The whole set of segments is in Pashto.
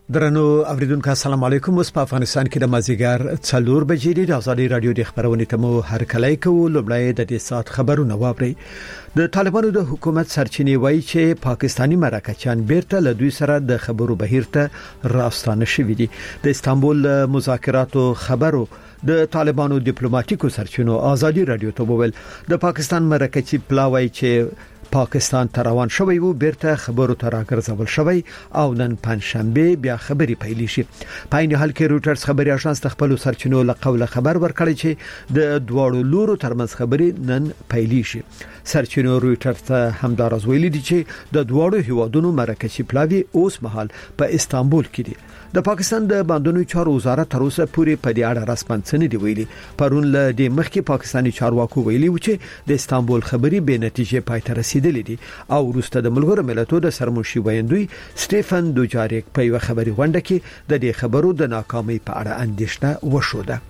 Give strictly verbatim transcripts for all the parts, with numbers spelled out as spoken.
درنو اوریدونکو السلام علیکم. اوس په افغانستان کې د مازیګر څلور بجې د ازادي رادیو د خبرونې تمو هر کله کوو. لومړی د دې سات خبرونه واوري. د طالبانو د حکومت سرچینې وایي چې پاکستانی مرکچیان بیرته له دوی سره د خبرو بهیر ته راستانه شوي دي. د استانبول مذاکراتو خبرو د طالبانو ډیپلوماټیکو سرچینو ازادي رادیو ته وویل د پاکستان مرکچی پلاوی چې پاکستان ته روان شوی وو بیرته خبرو ته راګرځول شوی او نن پنځشنبه بیا خبري پیل شي. په این حال کې روټرز خبري اژانس خپل سرچینو له قوله خبر ورکړی چې د دوړو لورو ترمنځ خبري نن پیل شي. سرچینو روټرز ته همدارز ویلي دي چې د دوړو هیوادونو مرکزی پلاوی اوس مهال په استانبول کې دي. د پاکستان د باندونو چارو وزارت تر اوسه پورې په دې اړه رسمن څه نه دی ویلي. پرون له دې مخکې پاکستانی چارواکو ویلي و چې د استانبول خبري به نتیجه پای ته رسیدلې دي او وروسته د ملګرو ملتونو د سرمنشي ویندوی سټيفن دوجاریک په یو خبري غونډه کې د دې خبرو د ناکامۍ په اړه اندېښنه وښوده.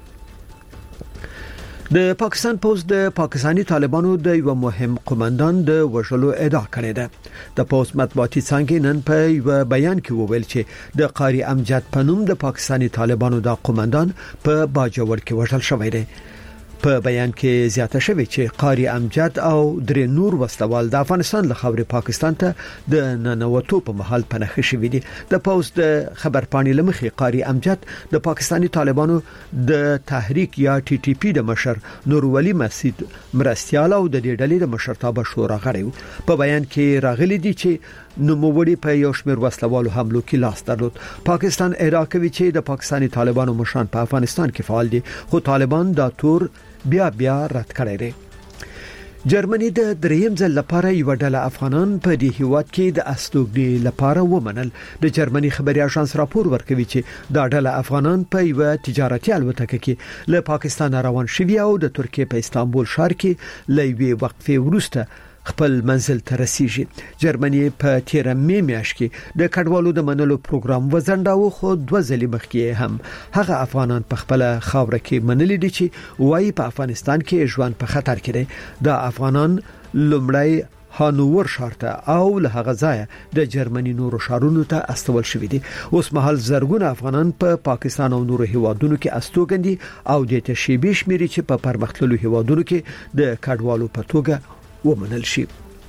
د پاکستان پوز د پاکستانی طالبانو د یو مهم قومندان د وژلو ادعا کړې ده. د پوز مطبوعاتي څنګه نن په یو بیان کې وویل چې د قاری امجد پنوم د پاکستانی طالبانو د قومندان په باجوړ کې وژل شوی دی. په بیان کې زیاته شوی چې قاری امجد او درې نور وسلوال د افغانستان له خاورې پاکستان ته د ننوتو په محل پناه شوی دي. د پوز د خبرپاڼې لمخې قاری امجد د پاکستانی طالبانو د تحریک یا ټي ټي پی د مشر نور ولی مسجد مرستيال او د دې ډلې د مشرتابه شورا غړي. په بیان کې راغلي دي چې نوموړي په یو شمېر وسلوالو حملو کې لاس درلود. پاکستان ادعا کوي چې د پاکستانی طالبانو مشران په افغانستان کې فعال دي خو طالبان دا تور بیا بیا رد کړی دی. جرمني د دریم ځل لپاره یو ډله افغانان په دې هیواد کې د استوګنې لپاره ومنل. د جرمني خبري اژانس راپور ورکوي چې دا ډله افغانان په یو تجارتي الوتکه کې له پاکستان روان شوي او د ترکیه په استانبول ښار کې لوي وقفه وروسته خپل منزل ته رسیږي. جرمني په تیر مې میاشت کې د کډوالو د منلو پروګرام وزنډاو خو دوه ځلې مخکې هم هغه افغانان په خپل خاور کې منلي دي چې وایي په افغانستان کې ژوند په خطر کې دی. د افغانان لومړی هانوور شارته او له هغه ځای د جرمني نورو شارونو ته استول شوې دي. اوس مهال زرګونه افغانان په پا پاکستان او نورو هیوادونو کې استوګندي او د تشبیه شمیري چې په پرمختللو هیوادونو کې د کډوالو په توګه ومنل شي.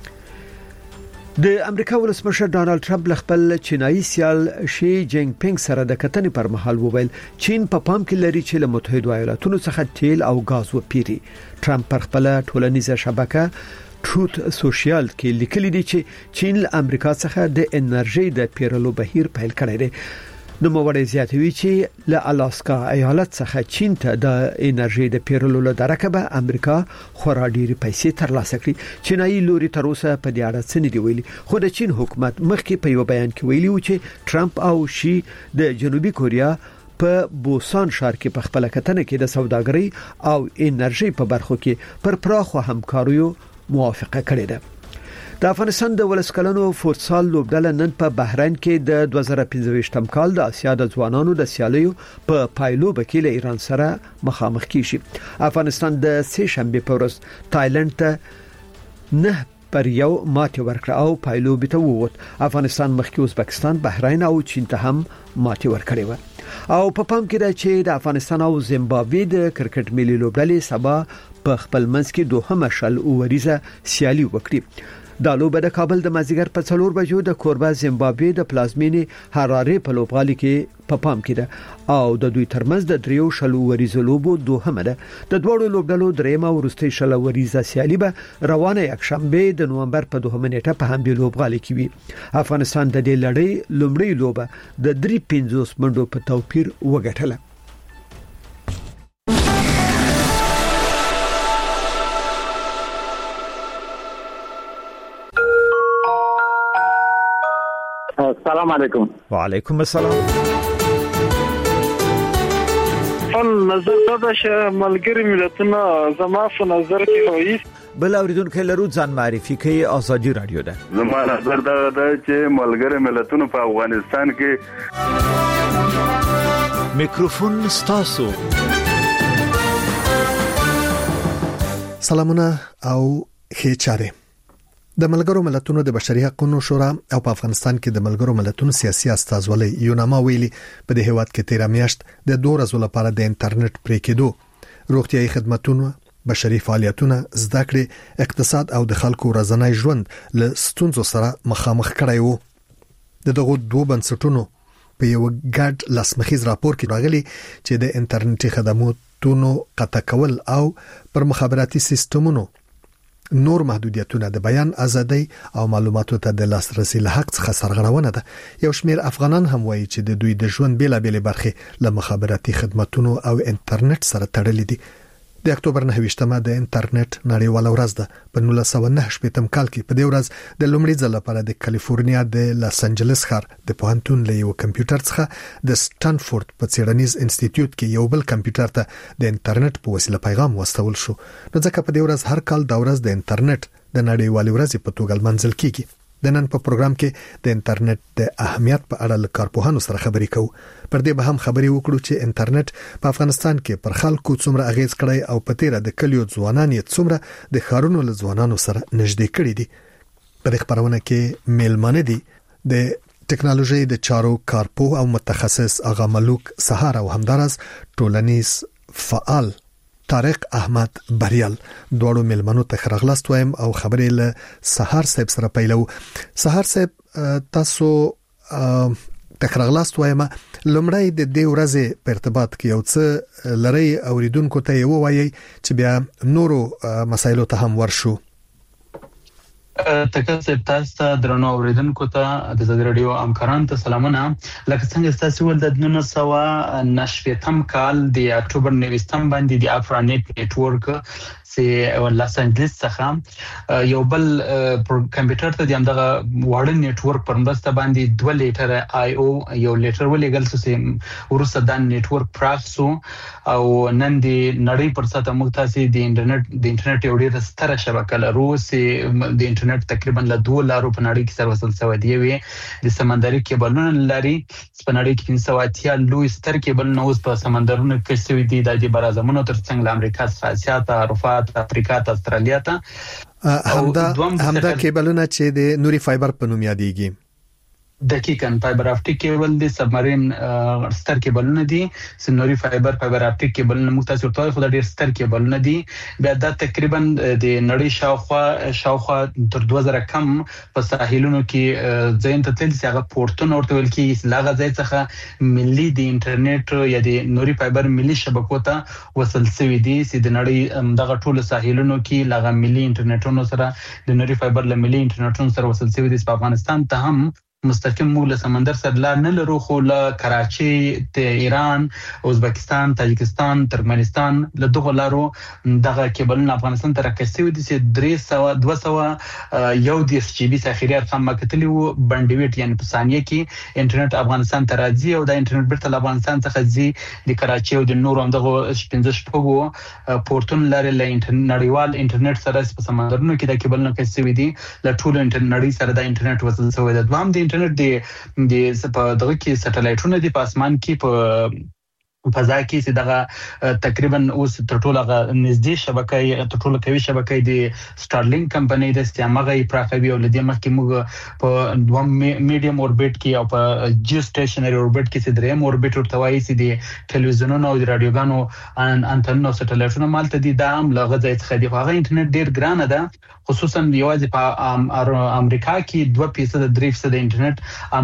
د امریکا ولسمشر ډانلډ ټرمپ خپل چینایي سیال شي جینګ پینګ سره د کتنې پر مهال وویل چین په پام کې لري چې له متحده ایالاتونو څخه تیل او غاز وپیري. ټرمپ پر خپل ټولنیزه شبکه ټروت سوشل کې لیکلي دي چې چین له امریکا څخه د انرژي د پیرلو بهیر پیل کړی دی. نو موږ زیاتوي چې له الاسکا ایالت څخه چین ته د انرژي د پیرلو له درکه به امریکا خورا ډېری پیسې ترلاسه کړي. چینایي لوري تر اوسه په دې اړه څه نه دی ویلي خو د چین حکومت مخکې په یو بیان کې ویلي و چې ټرمپ او شي د جنوبي کوریا په بوسان ښار کې په خپل کتنه کې د سوداګرۍ او انرژي په برخو کې پر پراخو همکاریو موافقه کړې ده. د افغانستان د ولسکلنو فوتسال لوبډله نن په بحرین کې د دوه زره پنځه کال د اسیا د ځوانانو د سیالیو په پایلو بکیل ایران سره مخامخ کیږي. افغانستان د سه شنبه په ورځ تایلند ته نه پر یو ماتې ورکړه او پایلو به ته ووت. افغانستان مخکې ازبکستان، بحرین او چین ته هم ماتې ورکړې و. او په پام کې ده چې د افغانستان او زیمبابوې د کرکټ ملي لوبډلې سبا په خپل منځ کې دوهمه شل اوریزه سیالي وکړي. دا لوبه د کابل د مازیګر په څلور بجو د کوربه زیمبابوې د پلازمینې هراره په لوبغالي کې په پام کې ده او د دوی ترمنځ د دریو شلو وریزو لوبو دوهمه ده. د دوړو لوبډلو درېمه او وروستۍ شل وریزه سیالي به روانه یک شنبه د نومبر په دوهمه نیټه په همدې لوبغالي کې وي. افغانستان د دې لړۍ لومړی لوبه د درې پنځوس منډو په توپیر وګټله. السلام علیکم. وعلیکم السلام. فن نظر دا چې ملګری ملتونه زما په نظر کې وایي بل اوریدونکو لرو ځان معرفي کوي. ازادي رادیو ده. زما نظر دا ده چې ملګری ملتونه په افغانستان کې میکروفون ستاسو. سلامونه او ښه چاره. د ملګرو ملتونو د بشري حقوقو شورا او په افغانستان کې د ملګرو ملتونو سیاسي استازولۍ یوناما ویلي په دې هیواد کې تیر میاشت د دوه ورځې لپاره د انټرنیټ پرې کېدو روغتيایي خدماتونه بشري فعالیتونه زده کړې اقتصاد او د خلکو ورځنی ژوند له ستونزو سره مخامخ کړي وو د دغه دوه بنسټونو په یو ګډ لاسمخیز راپور کې راغلي چې د انټرنیټي خدماتونو قطع کول او پر مخابراتي سیستمونو نور محدودیتونه د بیان ازادي او معلوماتو ته د لاسرسي له حق څخه سرغړونه ده یو شمېر افغانان هم وایي چې د دوی د ژوند بیلابېلې برخې له مخابراتي خدماتونو او انټرنیټ سره تړلې دي د اکتوبر نه ویشتمه د انټرنیټ نړیواله ورځ ده په نولس سوه نهه شپږم کال کې په دې ورځ د لومړي ځل لپاره د کالیفورنیا د لاس انجلس ښار د پوهنتون له یو کمپیوټر څخه د سټانفورد په څېړنیز انسټیټیوټ کې یو بل کمپیوټر ته د انټرنیټ په وسیله پیغام واستول شو نو ځکه په دې ورځ هر کال د ورځ د انټرنیټ د نړیوالې ورځې په توګه منځل کیږي د نن په پروګرام کې د انټرنیټ د اهمیت په اړه له کارپوهانو سره خبرې کوو پر دې به هم خبرې وکړو چې انټرنیټ په افغانستان کې پر خلکو څومره اغیز کړی او په تیره د کلیو ځوانان یې څومره د ښارونو له ځوانانو سره نږدې کړي دي په دې خبرونه کې میلمانه دي د ټکنالوژي د چارو کارپوه او متخصص آغا ملوک سهار او همدارس ټولنیز فعال طارق احمد بریال دوړو ملمنو ته خرغلاست وایم او خبرې له سهار صاحب سره پیلو سهار صاحب تاسو تخرغلاست وایم لمړی د دې ورځې په ارتباط کې یو څه لري اوریدونکو ته یو وایي چې بیا نورو مسایلو ته هم ورشو تاسو تاسو درنو اوریدونکو ته د زړه رادیو همکارانو ته سلامونه لکه څنګه تاسو ول د نولس سوه نهه کال د اکتوبر نوستم باندې د افرانیټ نیټورک سي لاس انجلس څخه یو بل کمپیوټر ته د همدغه واړه نیټورک پر مرسته باندې دوه لیټر آی او یو لیټر ولېګل چې ورسره د نیټورک پراخ سو او نن د نړۍ پر سطح موږ تاسو د انټرنیټ د انټرنیټ یو ډېر ستره شبکه لرو چې د انټرنیټ تقریبا له دوه لارو په نړۍ کې سره وصل شوی دی وي د سمندري کیبلونو لري په نړۍ کې پنځه سوه اتیا لوی ستر کیبلونه اوس په سمندرونو کې شوي دي د برازمونو ترڅنګ له امریکا څخه اسیا ته اروپا افریقا ته استرالیا ته همدا همدا کیبلونه چې د نوري فایبر په نوم یادېږي دقیقاً فایبر اپټیک کیبل د سبمرین ستر کیبلونه دي سنوري فایبر فایبر اپټیک کیبلونه موږ تاسو ته خو د ډیر ستر کیبلونه دي بیا د تقریبا د نړۍ شاوخوا شاوخوا تر دوه زره کم په ساحلونو کې ځین ته تل څنګه پورتونه ورته ویل کیږي لاغه ځای څخه ملي د انټرنیټ یا د نوري فایبر ملي شبکو ته وصل شوی دي چې د نړۍ دغه ټول ساحلونو کې لاغه ملي انټرنیټونو سره د نوري فایبر له ملي انټرنیټونو سره وصل شوی دي په افغانستان ته هم مستقیم موږ له سمندر سره لار نه لرو خو له کراچي ته ایران ازبکستان تاجکستان ترکمنستان له دغه لارو دغه کیبلونه افغانستان ته راکسي ودي چې درې سوه دوه سوه یو دیش جی بي ساخریات هم مکتلی وو بندویټ یعنی په ثانیه کې انټرنیټ افغانستان ته راځي او د انټرنیټ بیرته افغانستان څخه ځي د کراچي او د نورو هم دغه پنځه شپږو پورتون لري له نړیوال انټرنیټ سره په سمندرونو کې د کیبلونو کسي ودي له ټول انټرنیټ نړۍ سره د انټرنیټ وصل شوی دی دوام د انټرنیټ د د په دغه کې سټلایټونه د پاسمان کې په فضا کې چې دغه تقریبا اوس تر ټوله نږدې شبکې تر ټوله قوي شبکې د سټارلینک کمپنۍ د استعماغه پراخوي او لدې مخکې موږ په دوه میډیم اوربیټ کې او په جیو سټیشنري اوربیټ کې چې درېم اوربیټ ورته وایي چې د ټلویزیونونو او د رادیوګانو انټنونو سټلایټونو مالته دي دا هم له غځای څخه دی هغه انټرنیټ ډیر ګران ده خصوصا یوازې په امریکا کې دوه فیصد درې فیصد انټرنیټ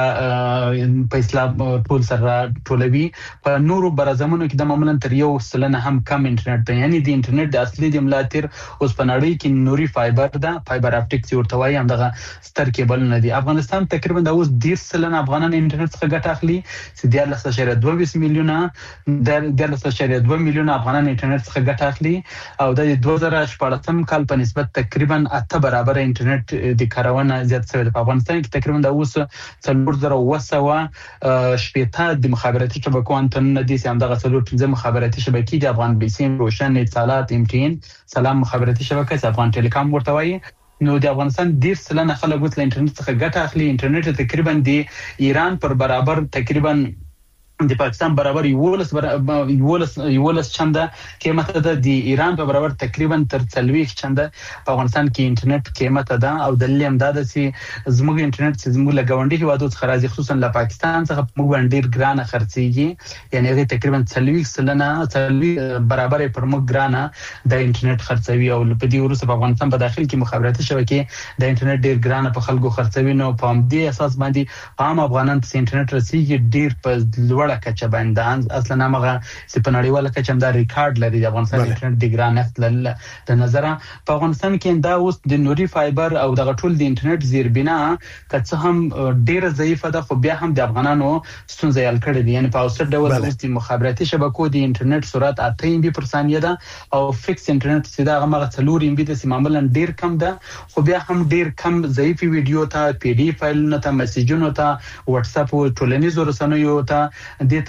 امغه په اسلام ټول سره ټولوي په نورو برازمونو کې د معمولا تر یو سلنه هم کم انټرنیټ دی یعنی د انټرنیټ د اصلي د ملاتیر اوس په نړۍ کې نوري فایبر ده فایبر اپټیک چې ورته وایي هم دغه ستر کیبلونه دي افغانستان تقریبا د اوس ډیر سلنه افغانان انټرنیټ څخه ګټه اخلي چې د لس اشاریه دوه میلیونه د لس اشاریه دوه میلیونه افغانان انټرنیټ څخه ګټه اخلي او د دوه زره شپږم کال په نسبت تقریبا اته برابر انټرنیټ د کارونه زیات شوی په افغانستان کې تقریبا د اوس څلور زره اوه سوه شپږ د مخابراتي شبکو انټرنیټ دي چې همدغه څلور پنځه مخابراتي شبکې د افغان بیسیم روشن اتصالات ام ټي ان سلام مخابراتي شبکه چې افغان ټیلیکام ورته وایي نو د افغانستان ډیر سلنه خلک اوس له انټرنیټ څخه ګټه اخلي انټرنیټ تقریبا د ایران پر برابر تقریبا د پاکستان برابر یولس یولس یولس چنده قیمت ده، د ایران په برابر تقریبا تر څلوېښت چنده په افغانستان کې انټرنیټ قیمت ده. او دلیل هم دا ده چې زموږ انټرنیټ چې زموږ له ګاونډي هیوادو څخه راځي، خصوصا له پاکستان څخه موږ باندې ډیر ګرانه خرڅيږي، یعنی هغه تقریبا څلوېښت سلنه څلوېښت برابر پر موږ ګرانه د انټرنیټ خرڅوي. او په دې وروسته په افغانستان په داخل کې مخابراتي شبکې د انټرنیټ ډیر ګرانه په خلکو خرڅوي. نو په دې اساس باندې عام افغانان ته انټرنیټ رسیږي ډیر په لوړه کچه باندې. اصلا هغه چې په نړیواله کچه دا ریکارډ لري د افغانستان انټرنیټ د ګرانښت له د نظره. په افغانستان کې دا اوس د نوري فایبر او د غټول د انټرنیټ زیربنا که هم ډیره ضعیفه ده، خو بیا هم د افغانانو ستونزې حل کړې دي. یعنی په اوسط ډول د مخابراتي شبکو د انټرنیټ سرعت اته ام بي پر ثانیه ده او فکس انټرنیټ سیده هغه څلور ام بي د معمولا ډیر کم ده، خو بیا هم ډیر کم ضعیف ویډیو ته، پی ډی فایلونو ته، میسجونو ته، واتس اپ او ټولنیزو رسنیو ته د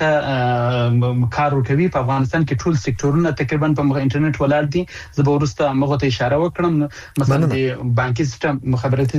ته کار کوي. په افغانستان کې ټول سکتورونه تقریبا په انټرنیټ ولاړ دي. زه به ورسته مغه ته اشاره وکړم، مثلا د بانکي سیستم مخابراتي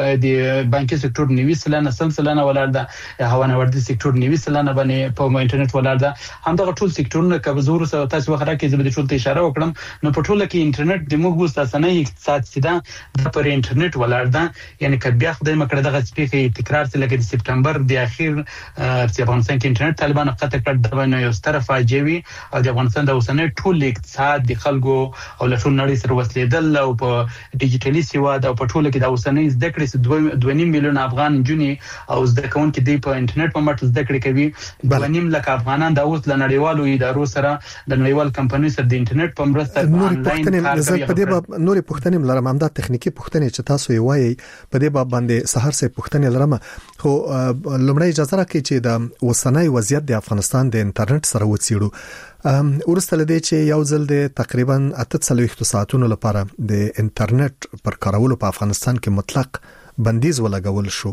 د بانکي سکتور نوي سلنه سل سلنه ولاړ ده، هوانوردي سکتور نوي سلنه باندې په انټرنیټ ولاړ ده. همدغه ټول سکتورونه که زور سره تاسو وخره کې زه به ټول ته اشاره وکړم. نو په ټوله کې انټرنیټ د موږ وستاسنه اقتصاد سیده د پر انټرنیټ ولاړ ده. یعنی که بیا خدای مکړه دغه سپیکه تکرار سره لکه د سپټمبر د اخیر چې افغانستان کې انټرنیټ طالبان قطع کړ د باندې یو ستر فاجعه او د افغانستان د اوسنۍ ټول اقتصاد د خلکو او له ټول نړۍ سره وسلیدل او په ډیجیټلي سواد او په ټول کې د اوسنۍ زده کړې دوه نیم میلیون افغان جونې او زده کوونکي د په انټرنیټ په مټ زده کړې کوي. دوه نیم لک افغانان د اوس له نړیوالو ادارو سره د نړیوال کمپنۍ سره د انټرنیټ په مرسته آنلاین کار کوي. په دې باب نورې پوښتنې لرم، همدا تخنیکی پوښتنې چې تاسو یې وایي په دې باب باندې سحر سه پوښتنې لرم. خو لومړی اجازه راکړئ چې د اوسنۍ وضعیت د افغانستان د انټرنیټ سره وڅېړو. ورسته لدی چې یو ځل د تقریبا اته څلوېښت ساعتونو لپاره د انټرنیټ پر کارولو په افغانستان کې مطلق بندیز ولګول شو.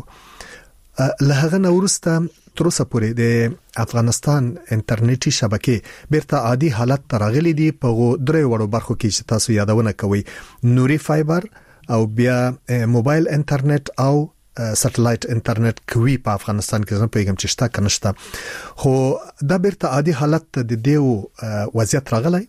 له هغه نه ورسته تر اوسه پورې د افغانستان انټرنیټي شبکې بیرته عادي حالت ته راغلي دي. په درې وړو برخو کې چې تاسو یادونه کوي، نوري فایبر او بیا موبایل انټرنیټ او سټلایټ انټرنیټ کوي په افغانستان کې. زه پیغام چې شته کنيشته، خو دا بیرته عادي حالت د دیو وضعیت راغلی.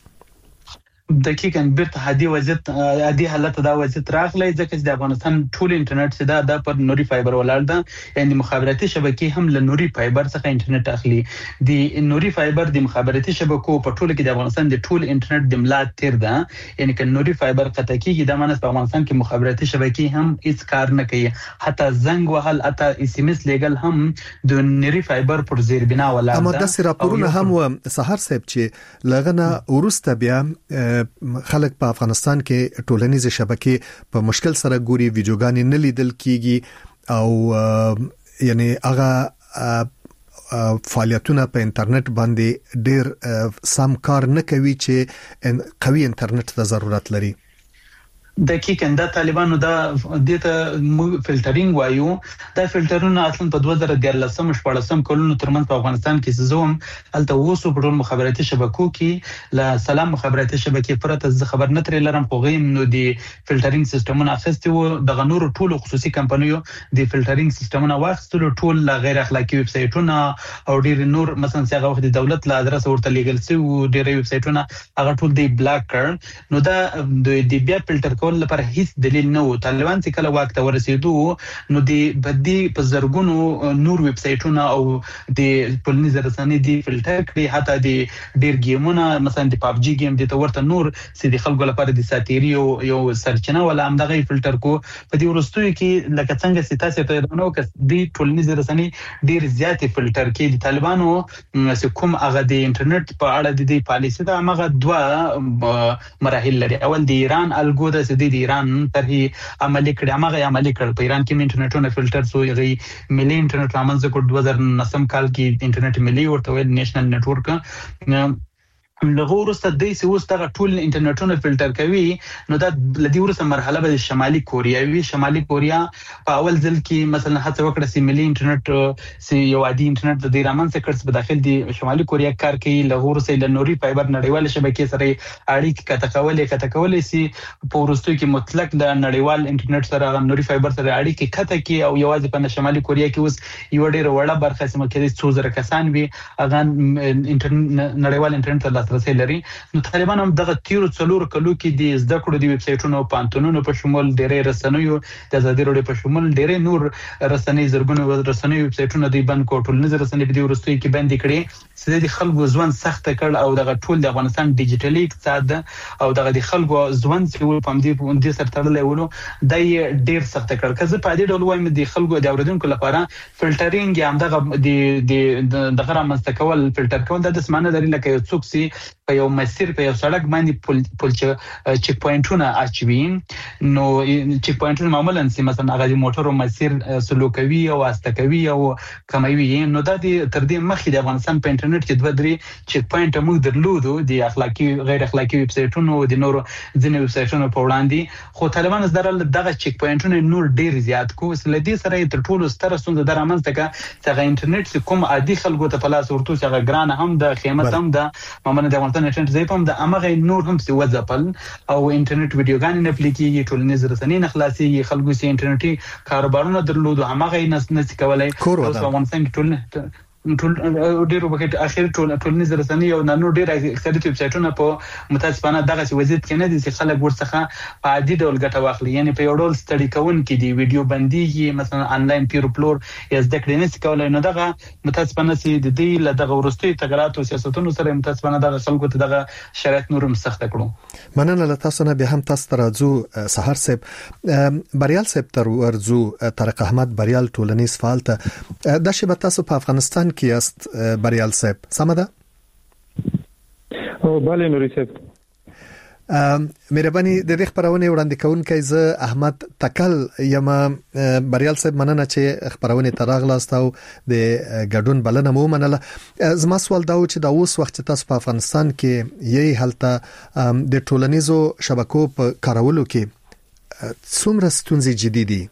دقیقاً بیرته عادي وضعیت عادي حالت دا وضعیت راغلی ځکه چې د افغانستان ټول انټرنیټ سیده د پر نوري فایبر ولاړ ده. یعنی مخابراتي شبکې هم له نوري فایبر څخه انټرنیټ اخلي. د نوري فایبر د مخابراتي شبکو په ټول کې د افغانستان د ټول انټرنیټ د ملا تیر ده. یعنی که نوري فایبر قطع کیږي د مانس په افغانستان کې مخابراتي شبکې هم هیڅ کار نه کوي، حتی زنګ وهل، حتی اس ام اس لیګل هم د نوري فایبر پر زیربنا ولاړ ده. اما د راپورونه هم و سحر صاحب چې لغنه ورسته بیا خلک په افغانستان کې ټولنیز شبکې په مشکل سره ګوري، ویډیوګانې نه لیدل کیږي او یعنی هغه فعالیتونه په انټرنیټ باندې ډیر سم کار نه کوي چې قوي انټرنیټ ته ضرورت لري. دقیقاً دا طالبانو دا دته فلټرینګ وایو. دا فلټرونه اصلا په دوه زره دیارلسم شپږم کلونو ترمنځ په افغانستان کې زوم الته وسو په ټول مخابراتي شبکو کې لا سلام مخابراتي شبکې پرته ز خبر نه ترې لرم، خو غیم نو دی فلټرینګ سیستمونه اخیستي وو د غنور ټولو خصوصي کمپنیو دی فلټرینګ سیستمونه واخیستل، ټول لا غیر اخلاقی ویب سایټونه او ډیر نور مثلا څنګه وخت د دولت لا ادرس ورته لیګل سی او ډیر ویب سایټونه هغه ټول دی بلاک کړ. نو دا د بیا فلټر کول لپاره هیڅ دلیل نه و. طالبان چې کله واک ته ورسېدو نو د بدی په زرګونو نور ویب سایټونه او د ټولنیز رسنۍ دی فلټر کړي، حتی د ډیر گیمونه مثلا د پاب جی گیم د تورته نور سې د خلکو لپاره د ساتيري او یو سرچنه ولا هم دغه فلټر کو. په دې ورستوي کې لکه څنګه سیتاسه ته نو کس د ټولنیز رسنۍ ډیر زیات فلټر کې د طالبانو کوم هغه د انټرنیټ په اړه د پالیسي دا هغه دوه مراحل لري. اول د ایران الګو د د ایران طرحي عملي کړي، هغه عملي کړ. په ایران کې انټرنیټونه فلټر سو یغي ملي انټرنیټ رامنځ کو دوه زره نهم کال کې انټرنیټ ملي ورته ویل نېشنل نتورک لغه ورسته د سی اوس دغه ټول انټرنیټونه فلټر کوي نو دا لدی ورسته مرحله به شمالي کوریا وی شمالي کوریا په اول ځل کې مثلا هڅه وکړه چې ملي انټرنیټ سی یو عادي انټرنیټ د ډیرامن سکرټس په داخل دی شمالي کوریا کار کوي لغه ورسته د نوري فایبر نړیوال شبکې سره اړیکې کته کولې کته کولې سی په ورستو کې مطلق د نړیوال انټرنیټ سره نوري فایبر سره اړیکې کته کې او یوازې په شمالي کوریا کې اوس یو ډیر وړه برخه سم کې څو زره کسان وي اغه انټرنیټ نړیوال انټرنیټ لاسرسي لري نو طالبان هم دغه تیرو څلور کلو کې د زده کړو د ویب سایټونو او پانتونونو په شمول ډېرې رسنیو د ازادي راډیو په شمول ډېرې نور رسنۍ زرګونو رسنۍ ویب سایټونو د بند کوټل نظر رسنۍ په دې ورستوي کې بند کړي چې د خلکو ژوند سخت کړ او دغه ټول د افغانستان ډیجیټلي اقتصاد او دغه د خلکو ژوند چې په دې په دې سره تړلې ولو د ډېر سخت کړ کزه په دې ډول وایم د خلکو د اوریدونکو لپاره فلټرینګ هم دغه د دغه رامنځته فلټر کول د اسمانه لري لکه یو څوک سي په یو مسیر په یو سړک باندې پل پل چیک پوینټونه اچوي نو چیک پوینټونه معمولا سي مثلا هغه موټرو مسیر سلوکوي او واستکوي او کموي نو دا د تر دې مخې د افغانستان په انټرنیټ کې دوه درې چیک پوینټ موږ درلودو د اخلاقی غیر اخلاقی ویب سایټونو او د نورو ځینې ویب سایټونو په وړاندې خو طالبان زدرل دغه چیک پوینټونه نور ډیر زیات کو سل دې سره تر ټولو ستر ستونزه در امنځته کا چې انټرنیټ کوم عادي خلکو ته پلاس ورته چې ګران هم د قیمت هم د معمولا د انټرنیټ زې پم د امغه نور هم څه وځپل او انټرنیټ ویډیوګان نه پلیکي ټولنیز رسنۍ نه خلاصي خلکو سي انټرنیټي کاروبارونه درلود همغه نه نس کولای اوس افغانستان کې ټول ټول ډیرو بکټ اخر ټول ټولنیز رسنۍ او نور ډیر اکثریت ویب سایټونه په متاسفانه دغه وضعیت کې نه دي چې خلک ورڅخه په عادي ډول ګټه واخلي یعنی په یو ډول ستړي کون کې دی ویډیو بنديږي مثلا انلاین پیر پلور یا زده کړې نه کولای نو دغه متاسفانه چې د دې له دغه ورستي تغیرات او سیاستونو سره متاسفانه دغه خلکو ته دغه شرایط نورم سخت کړو مننه له تاسو نه به هم تاسو ترځو سحر صاحب بریال صاحب تر ورځو طارق احمد بریال ټولنیز فعال ته د شبه تاسو په افغانستان کې است بریال صاحب سمده او bale نوري صاحب مهرباني د دې خبرونه وړاندې کوونکی زه احمد تکل یم بریال صاحب مننه چې خبرونه تراغلاست او د ګډون بلنه مو منله زما سوال دا و چې دا اوس وخت تاسو په افغانستان کې یي حالت د ټولنیزو شبکو په کارولو کې څومره ستونزې جدي دي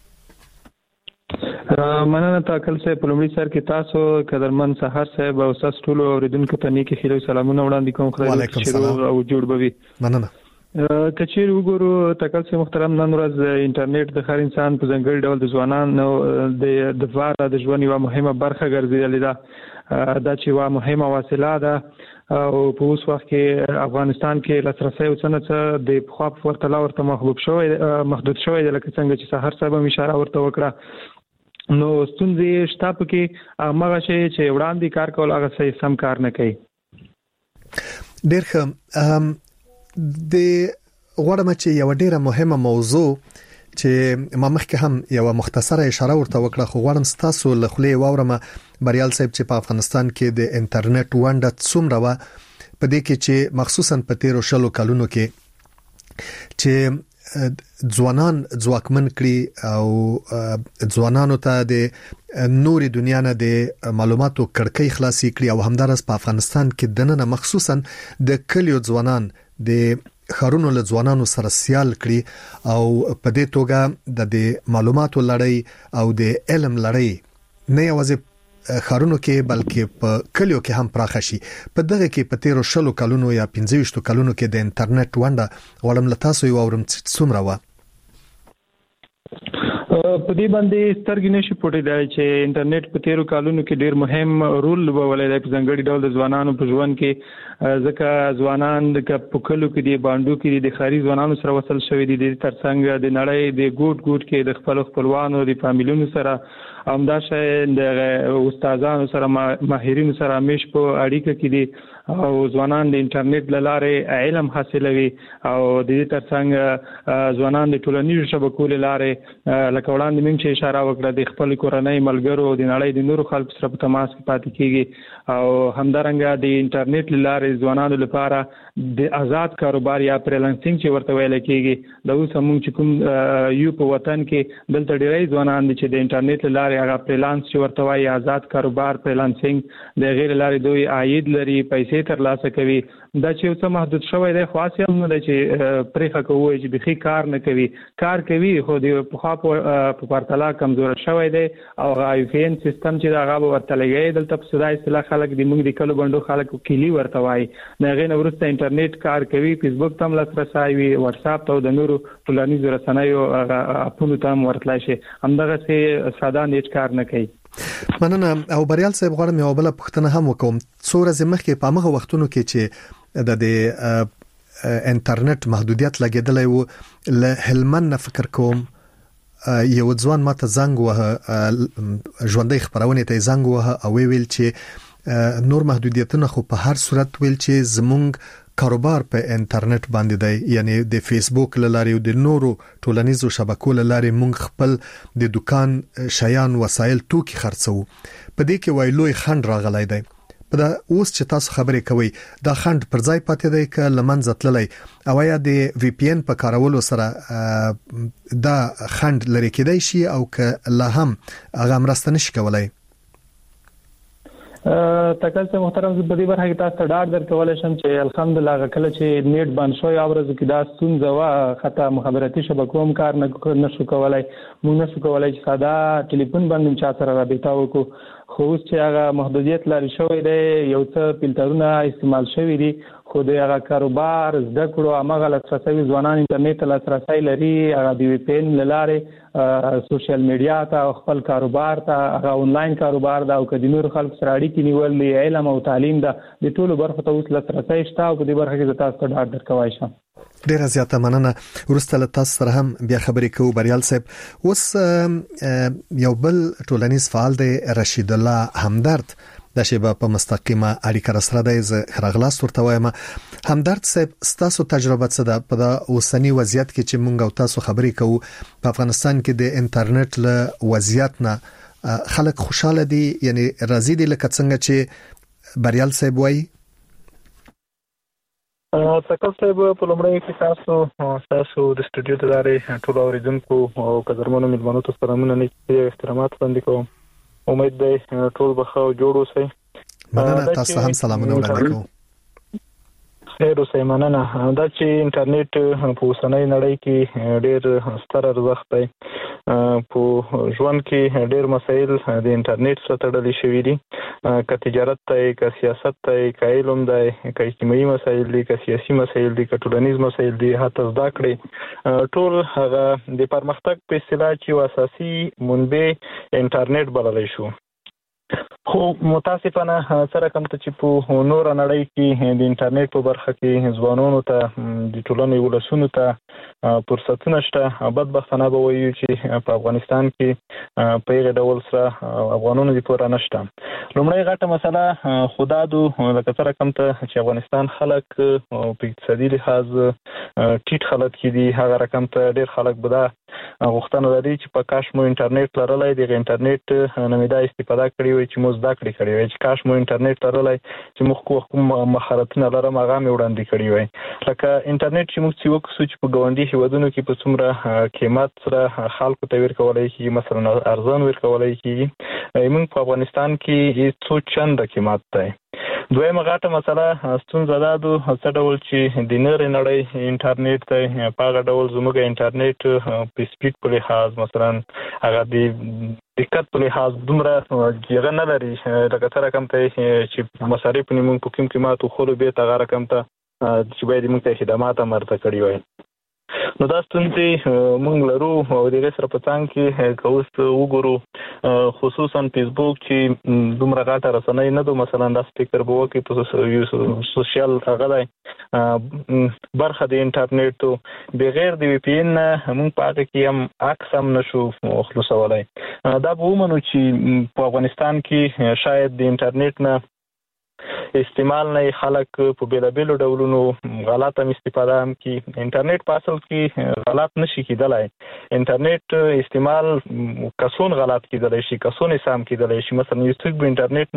مننه تاکل صاحب په لومړي سر کې تاسو قدرمن سحر صاحب او تاسو ټول اوریدونکو ته نیکی خیر او سلامونه وړاندې کوم خدای او جوړ بوي مننه کچیر وګورو تاکل صاحب محترم نن ورځ انټرنیټ د هر انسان په ځنګړي ډول د ځوانانو د د واره د ژوند یو مهمه برخه ګرځېدلې ده دا چې وا مهمه وسیله ده او په اوس وخت کې افغانستان کې لاسرسي او څنګه د خواف ورته ورته محبوب شوی محدود شوی لکه څنګه چې سحر صاحب اشاره ورته وکړه نو ستونزې شته پکې هغه شی چې وړاندې کار کول هغه صحیح سم کار نه کوي ډېر ښه د غوړم چې یو ډیره مهمه موضوع چې ما مخکې هم یو مختصره اشاره ورته وکړه خو غواړم تاسو له خلې واورم بریال صاحب چې په افغانستان کې د انټرنیټ ونډه څومره و په دې کې چې مخصوصا په تیرو شلو کلونو کې چې ځوانان ځواکمن کړي او ځوانانو ته د نوري دنیا نه د معلوماتو کړکۍ خلاصي کړي او همدارس په افغانستان کې دنه مخصوصا د کلیو ځوانان د خارونو له ځوانانو سره سیال کړي او په دې توګه د معلوماتو لړۍ او د علم لړۍ نه یوازې خارونو کې بلکې په کلیو کې هم پراخ شي په دغه کې په تیرو شلو کلونو یا پنځه کلونو کې د انټرنیټ ونډه ولم لتاسو یو اورم څومره و په دې باندې سترګې نشي پټېدای چې انټرنیټ په تیرو کلونو کې ډېر مهم رول ولري په ځنګړي ډول د ځوانانو په ژوند کې ځکه ځوانان د پکلو کې دی باندو کې د خاري ځوانانو سره وصل شوی دي د ترڅنګ د نړۍ د ګوټ ګوټ کې د خپل خپلوانو د فامیلونو سره همداشه د استادانو سره ماهرینو سره همیش په اړیکه کې دي او ځوانان د انټرنیټ لاره علم حاصلوي او د دې ترڅنګ ځوانان د ټولنیزو شبکو لاره لکه وړاندې موږ چې اشاره وکړه د خپل کورنۍ ملګرو د نړۍ د نورو خلکو سره په تماس کې پاتې کیږي او همدارنګه د انټرنیټ لاره ځوانانو لپاره د آزاد کاروبار یا فریلانسینګ چې ورته ویل کیږي دا اوس موږ چې کوم یو په وطن کې دلته ډېری ځوانان دي چې د انټرنیټ لاره هغه فریلانس چې ورته وایي آزاد کاروبار فریلانسینګ د غیر لارې دوی عاید لري پیسې پیسې ترلاسه کوي دا چې یو څه محدود شوی دی خاص هم نه دی چې پرېخه کوي چې بخي کار نه کوي کار کوي خو د پخوا په پرتله کمزور شوی دی او آی پی ان سیستم چې دا غو ورته لګي دلته په صداي اصطلاح خلک د موږ د کلو بندو خلک کلی ورته وای نه غي نو ورسته انټرنیټ کار کوي فیسبوک تم لاسرسي وي واتس اپ ته د نورو ټولنیزو رسنیو اپونو تم ورتلای شي همدغه سي ساده نیټ کار نه کوي مننه او بریال صاحب غواړم یو بل پوښتنه هم وکوم څو ورځې مخکې په هغه وختونو کې چې د انټرنیټ محدودیت لګیدلې و له هلمند نه فکر کوم یو ځوان ماته زنګ وه ژوندۍ خبرونه ته زنګ وه او ویل چې نور محدودیتونه خو په هر صورت ویل چې زمونږ کاروبار په انټرنیټ باندې دی یعنی د فیسبوک لاري او د نورو ټولنیزو شبکو لاري مونږ خپل د دکان شیان وسایل توکي خرڅو په دې کې وایلوي خند راغلی دی په دا اوس چې تاسو خبرې کوي دا خند پر ځای پاتې دی ک لمنځه تللی او یا د وی پی ان په کارولو سره دا خند لري کېدای شي او ک لا هم هغه مرسته نشي کولای تکل څه محترم زه په دې برخه کې تاسو ته ډاډ درکولای شم چې الحمدلله غکله چې نیټ باندې شوی او ورځ کې دا ستونزه وا خطا مخابراتي شبکو هم کار نه نشو کولای موږ نشو کولای چې ساده ټلیفون باندې چا سره رابطه وکړو خو اوس چې هغه محدودیت لري شوی دی یو څه فلټرونه استعمال شوی دي خو د هغه کاروبار زده کړو هغه لاسرسي ځوانان انټرنیټ لاسرسي لري هغه د وی پی ان لاره سوشل میډیا ته خپل کاروبار ته هغه آنلاین کاروبار دا او کدي نور خلک سره اړیکې نیول علم او تعلیم دا د ټولو برخو ته اوس لاسرسي شته او په دې برخه کې تاسو ته ډاډ درکوای شم ډیره زیاته مننه ورسته له تاسو سره هم بیا خبرې کوو بریال صاحب اوس یو بل ټولنیز فعال دی رشید الله همدرد د شیبه په مستقیمه اړیکه سره دی زه راغلاس ورته وایم همدرد صاحب تاسو تجربه څه ده په اوسنی وضعیت کې چې مونږ او تاسو خبرې کوو په افغانستان کې د انټرنیټ له وضعیت نه خلک خوشاله دي یعنی راضي دي لکه څنګه چې بریال صاحب وایي تکل صاحب په لومړی کې تاسو تاسو د سټوډیو ته لارې ټول اوریدونکو او قدرمنو ملمنو ته سلامونه نیکي احترامات وړاندې کوم امید دی ټول به ښه جوړ اوسئ مننه تاسو هم سلامونه وړاندې کوم خیر اوسئ مننه دا چې انټرنیټ په اوسنۍ نړۍ کې ډېر ستر ارزښت دی په ژوند کې ډېر مسایل د انټرنیټ سره تړلي شوي دي که تجارت دی که سیاست دی که علم دی که اجتماعي مسایل دي که سیاسي مسایل دي که ټولنیز مسایل دي حتی زده کړې ټول هغه د پرمختګ په اصطلاح چې اساسي منبع انټرنیټ بللی شو خو متاسفانه سره کوم ته چې په نور نړۍ کې د انټرنیټ په برخه کې ځوانانو ته د ټولنې ولسونو ته فرصتونه شته بدبختانه به وایو چې په افغانستان کې په یوه ډول سره افغانانو د پوره نشته لومړی غټه مسله خدادو لکه سره کوم ته چې افغانستان خلک په اقتصادي لحاظ ټیټ خلک کې دي هغه رقم ته ډېر خلک بده غوښتنه لري چې په کاش مو انټرنیټ لرلای د انټرنیټ نمیدا استفاده کړی وي چې مو زده کړې کړی وي چې کاش مو انټرنیټ لرلای چې موږ کوم مهارتونه لرم هغه مې وړاندې کړی وي لکه انټرنیټ چې موږ څه وکړو چې په ګاونډي هیوادونو کې په څومره قیمت سره خلکو ته ورکولای شي مثلا ارزان ورکولای شي موږ په افغانستان کې څو چنده قیمت دی دویمه غټه مسله ستونزه ده د څه ډول چې د نړۍ نړۍ انټرنیټ دی په هغه ډول زموږ انټرنیټ په سپیډ په لحاظ مثلا هغه د دقت په لحاظ دومره جګه نه لري لکه څنګه کوم ته چې مصارف نیمون په کوم قیمت خو به تا غره کوم ته چې باید موږ ته خدمات مرته کړی وای نو دا ستونزې موږ لرو او د غیر په څنګ کې کوس وګورو خصوصا فیسبوک چې دومره غاټه رسنۍ نه دو مثلا د سپیکر بو کې په سوشل هغه دی برخه د انټرنیټ بغیر د وی پی ان موږ پاتې کې هم عکس هم نشو خلاصولای دا به ومنو چې په افغانستان کې شاید د انټرنیټ نه استعمال نه خلک په بیلابیلو ډولونو غلط هم استفاده هم کی انټرنیټ په اصل کې غلط نشي کېدلای انټرنیټ استعمال کسون غلط کېدلای شي کسون سم کېدلای شي مثلا یو څوک په انټرنیټ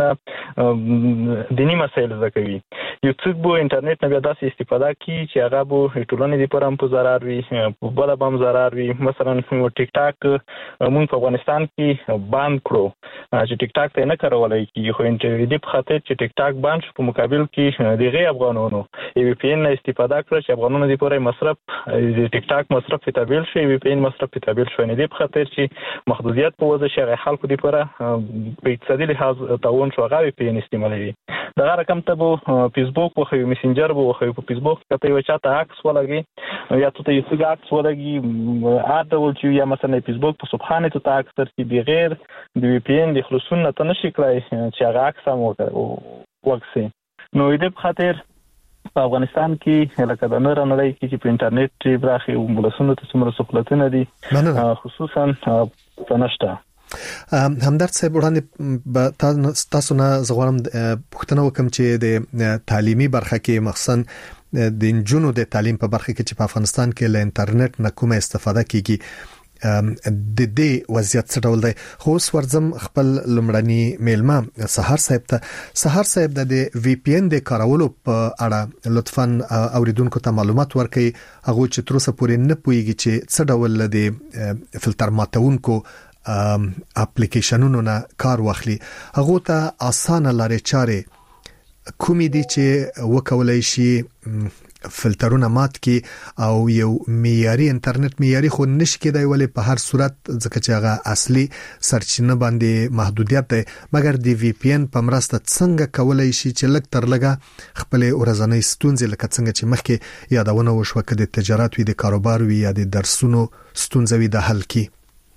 نه دینی مسایل زده کوي یو څوک په انټرنیټ نه بیا داسې استفاده کوي چې هغه به ټولنې لپاره هم په ضرر وي په بل هم ضرر وي مثلا ټیک ټاک موږ په افغانستان کې باند کړو چې ټیک ټاک ته نه کارولای کی خو انټرنیټ په خاطر چې ټیک ټاک باند شو په مقابل کې د غیر افغانانو وی پی ان استفاده کړ چې افغانانو د پوره مصرف د ټیک ټاک مصرف په تابع شي وی پی ان مصرف په تابع شو نه دی په خاطر چې محدودیت په وجه شي خلکو د پوره په اقتصادي لحاظ تعاون شو غوي په ان استعمالوي دا رقم ته په فیسبوک او میسنجر او په فیسبوک کته یو چاته عکس ولګي یا ته یو څه عکس ولګي اډول چې یا مثلا فیسبوک په سبحانه ته اکثر چې بغیر د وی پی ان د خلاصون ته نشي کړای چې هغه عکس هم وکړي نو دې په خاطر په افغانستان کې لکه د نړۍ نړۍ کې چې په انټرنیټ برخه او ولسونو ته څومره سہولتونه دي خصوصا پنشته همدرد صاحب وړاندې تاسو نه زغورم پښتنه وکم چې د تعلیمي برخه کې مخصوصا د انجونو د تعلیم په برخه کې چې په افغانستان کې له انټرنیټ نه کومه استفاده کیږي د دې وضعیت څه ډول دی خو ورزم خپل لمړنی میلمه سحر صاحب ته سحر صاحب د وی پی ان د کارولو په اړه لطفاً اوریدونکو ته معلومات ورکړئ هغه چې تر اوسه پورې نه پوهیږي چې څه ډول د فلټر ماتونکو اپلیکیشنونو نه کار واخلي هغه ته اسانه لارې چارې کومې دي چې وکولای شي فلټرونه مات کی او یو معیاري انټرنیټ معیاري خو نشي کېدای ولې په هر صورت ځکه چې هغه اصلي سرچینه باندې محدودیت دی مګر د وی پی ان په مرسته څنګه کولای شي چې لږ تر لږه خپل ورځنی ستونزې لکه څنګه چې مخکې یادونه وشوه کړي د تجارت وی د کاروبار وی یا د درسونو ستونزې د حل کی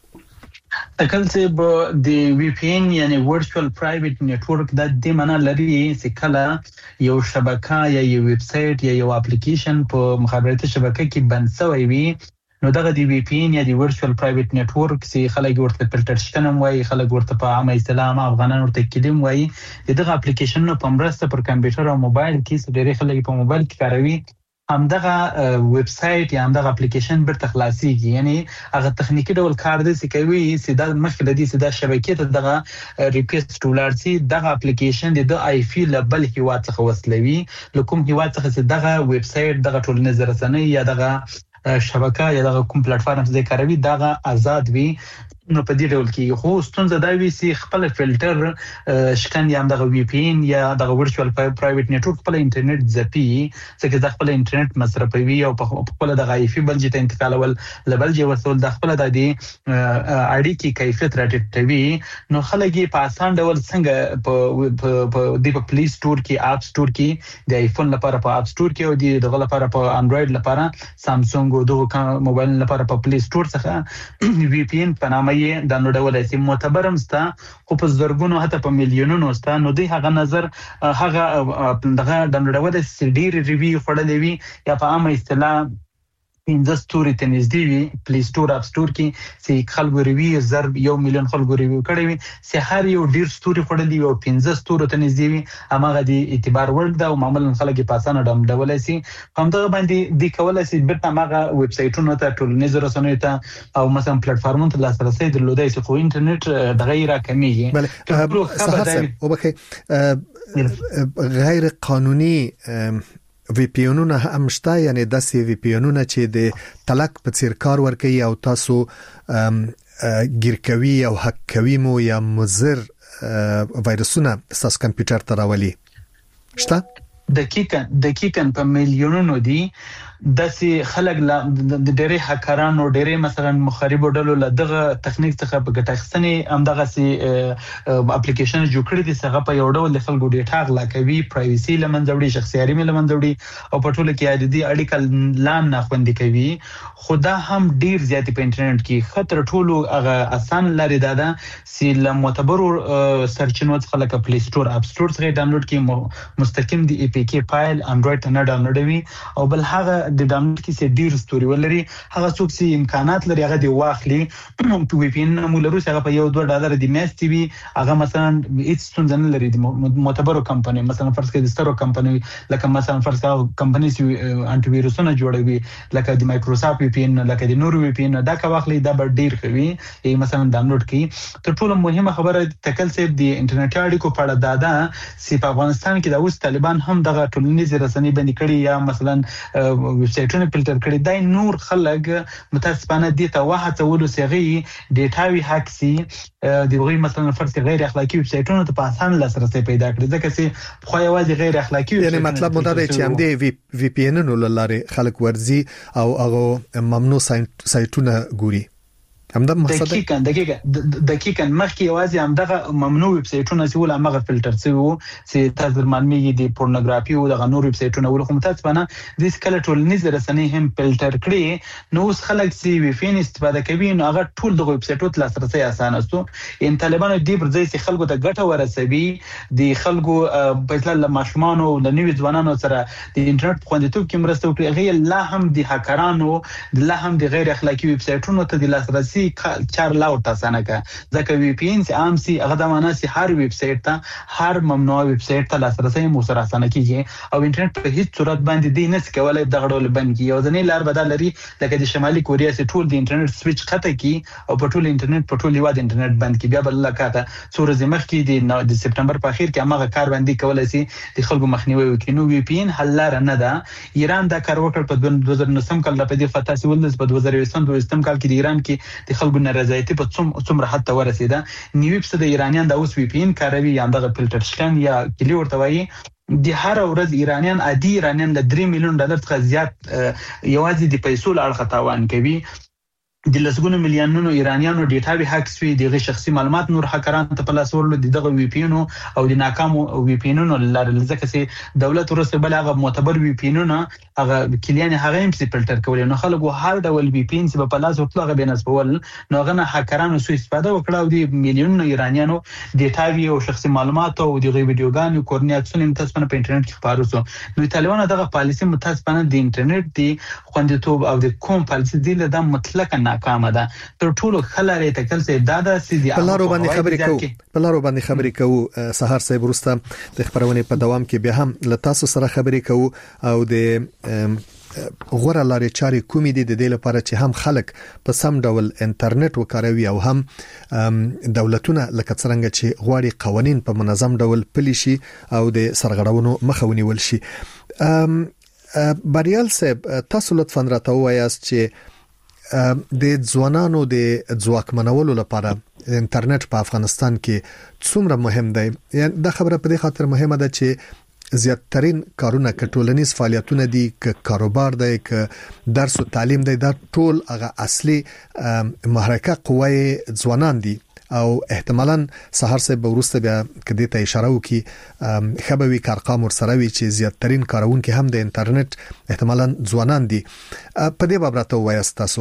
اکل چې د وی پی ان یعنی ورچوال پرایویټ نیټورک د دې معنا لري چې کله یو شبکه یا یو ویب سټ یا یو اپلیکیشن په مخابراتي شبکه کې بند شوی وي نو دغه د وی پی ان یا د ورچوال پرایویټ نیټورک چې خلک ورته فلټر شتنم وایي خلک ورته په عامه اسلام افغانان ورته کلیم وایي دغه اپلیکیشن په مرسته پر کمپیوټر او موبایل کې ډېر خلک په موبایل کې کاروي همدغه ویب سټ یا همدغه اپلیکیشن برته خلاصيږي یعنی هغه تخنیکی ډول کار دي چې کوي سیده مخکې لدی سیده شبکې ته دغه ریکوست ولرسي دغه اپلیکیشن د آی پی لبل هیواد څخه وصلوي لکه هیواد څخه دغه ویب سټ دغه ټولنیز رسنۍ یا دغه شبکه یا دغه کوم پلیټ فارم چې کاروي دغه آزاد وي نو په دې ډول کې خو ستونزه دا وي چې خپل فلټر شکن یا دغه وی پی ان یا دغه ورچوال پرایویټ نیټورک خپل انټرنیټ ځپي چې د خپل انټرنیټ مصرفوي او په خپل دغه آی پی بل جته انتقالول لبل جې وصول د خپل د دې اړیکې کیفیت راټیټوي نو خلک په آسان ډول څنګه په په د پلی سٹور کې اپ سٹور کې د آیفون لپاره په اپ سٹور کې او د دغه لپاره په انډراید لپاره سامسونګ او دغه موبایل لپاره په پلی سٹور څخه وی پی ان په نامه یې دانوډول سي معتبرم ستا خو په زرګونو حتی په میلیونونو ستا نو دی هغه نظر هغه دغه دانوډول سي ډیر ریویو خړلې وی یا په عامه اصطلاح پنځه ستوري ته نږدې وي پلی سٹور اپ سٹور کې چې خلکو ریویو زر یو میلیون خلکو ریویو کړی وي چې هر یو ډیر ستوري خړلې او پنځه ستوري ته نږدې وي هغه د اعتبار وړ ده او معمولا خلک په اسانه ډم ډولای شي همدغه باندې د کولای شي بیرته هغه ویب سټونو ته ټولنیز رسنیو ته او مثلا پلیټ فارمونو ته لاسرسي درلودای شي خو انټرنیټ د غیر کمیږي بله او بخې غیر قانوني وی پی انونه هم شته یعنی داسې وی پی انونه چې د تلک په څیر کار ورکوي او تاسو ګیر کوي او هک کوي مو یا مضر وایرسونه تاسو کمپیوټر ته راولي شته دقیقاً دقیقاً په میلیونونو دي داسې خلک لا د ډېرې هکرانو ډېرې مثلا مخربو ډلو له دغه تخنیک څخه په ګټه اخیستنې همدغه سي اپلیکیشن جوړ کړي دي څنګه په یو ډول د خلکو ډیټا غلا کوي پرایویسي لمن ځوړي شخصیاري لمن ځوړي او په ټوله کې عادي اړیکه لان نه خوندي کوي خدا هم ډیر زیات په انټرنیټ کې خطر ټولو هغه اسان لري دا سي له معتبرو سرچینو څخه لکه پلی سٹور اپ سٹور څخه ډاونلوډ کې مستقیم دی ای پی کې فایل انډراید ته نه ډاونلوډوي او بل هغه د ډاونلوډ کې سي ډیر ستوري ولري هغه څوک سي امکانات لري هغه دی واخلي په وی پی ان مولرو هغه په یو دوه ډالر دی میاشتې وي هغه مثلا هیڅ ستونزه نه لري د معتبرو کمپنۍ مثلا فرض کړئ د سترو کمپنۍ لکه مثلا فرض کړئ کمپنۍ سي انټي ویروسونه جوړوي لکه د مایکروسافټ وی پی ان لکه د نور وی پی ان دا کا واخلي دا به ډیر کوي ای مثلا ډاونلوډ کی تر ټولو مهمه خبره تکل سي د انټرنیټ اړیکو په اړه دا ده چې په افغانستان کې د اوس طالبان هم دغه ټولنیز رسنۍ باندې کړي یا مثلا ویب سایټونه فلټر کړي دای نور خلک متاسفانه دي ته وهڅولو سیغي ډیټاوي هاکسي د وګړي مثلا فرض غیر اخلاقی ویب سایټونو ته په اسانه لاسرسي پیدا کړي ځکه چې خو یوازې غیر اخلاقی یعنی مطلب مو دا دی چې هم دی وی پی ان نو لاره خلک ورزي او هغه ممنوع سایټونه ګوري همدا مقصد دقیقاً دقیقاً دقیقاً مخکې یوازې همدغه ممنوع ویب سایټونه چې ول هغه فلټر شوی وو چې تاسو معلومیږي د پورنوګرافي او د نور ویب سایټونه ول خو متاسفانه د سکل ټولنیز رسنۍ هم فلټر کړي نو اوس خلک چې وی پی ان استفاده کوي نو هغه ټول د ویب سایټونو لاسرسي اسانه ستو ان طالبانو دی پر ځای چې خلکو ته ګټه ورسوي د خلکو په اصل ماشومان او د نوي ځوانانو سره د انټرنیټ خوندیتوب کې مرسته وکړي غیر لا هم د هکرانو د لا هم د غیر اخلاقی ویب سایټونو ته د لاسرسي چار لاو تاسانه کا ځکه وی پی ان سي عام سي هغه د معنا سي هر ویب سایټ ته هر ممنوع ویب سایټ ته لاسرسي مو سره اسانه کیږي او انټرنیټ په هیڅ صورت باندې دی نه کولای دغه ډول بند کی او ځنې لار بدل لري لکه د شمالي کوریا سي ټول د انټرنیټ سویچ خطه کی او په ټول انټرنیټ په ټول یواد انټرنیټ بند کی بیا بل لکه سورز مخ کی د سپټمبر په اخر کې هغه کار باندې کولای سي د خلکو مخنیوي وکړي نو وی پی ان حل لار نه ده ایران دا کار وکړ په دوه زره نهم کال په دې فتاسي ولز په دوه زره یوولس کال کې د ایران کې د خلکو نارضایتي په څوم څومره حد ته ورسیده نیوی په د ایرانیان د اوس وی پی ان کاروي یا دغه فلټر شکن یا کلی ورته وایي د هر ورځ ایرانیان عادي ایرانیان د درې میلیون ډالر څخه زیات یوازې د پیسو اړه تاوان کوي د لسګونو میلیونونو ایرانیانو ډیټاوي هاک شوی دغه شخصي معلومات نور هکران ته په لاس ورلو دغه وی پی ان او د ناکامو وی پی انونو لاره ځکه چې دولت ورسره بل هغه معتبر وی پی انونه هغه کلیان هغه هم سي فلټر کول نو خلکو هر ډول وی پی ان چې په لاس ورتلو هغه بنسبول نو هغه هکرانو سو استفاده وکړه او د میلیونونو ایرانیانو ډیټاوي او شخصي معلومات او دغه ویډیوګان او کورنیاتونه متاسفانه په انټرنیټ کې خبرو سو نو طالبان دغه پالیسي متاسفانه د انټرنیټ دی خوندیتوب او د کوم پالیسي دی له مطلق ناکامه ده تر ټولو خلاره تکل سي دادا سي دي په لارو باندې خبرې کوو په لارو باندې خبرې کوو سحر صاحب ورسته د خبرونه په دوام کې بیا هم له تاسو سره خبرې کوو او د غوړه لارې چاري کومې دي د دې لپاره چې هم خلک په سم ډول انټرنیټ وکاروي او هم دولتونه لکه څنګه چې غواړي قوانين په منظم ډول پلي شي او د سرغړونو مخه ونیول شي بریال صاحب تاسو لطفا راته وایاست چې د ځوانانو د ځواکمنولو لپاره انټرنیټ په افغانستان کې څومره مهم دی یعنی دا خبره په دې خاطر مهمه ده چې زیاترین کارونه ک ټولنیز فعالیتونه دي ک کاروبار دی ک درس او تعلیم دی دا ټول هغه اصلي محرکه قوی ځوانان دي او احتمالاً سحر صاحب ورسته بیا کدی ته اشاره وکي خبوي کارقام ورسره وی چې زیاترین کارونکو هم د انټرنیټ احتمالاً ځوانان دي په دې باب راته وایي تاسو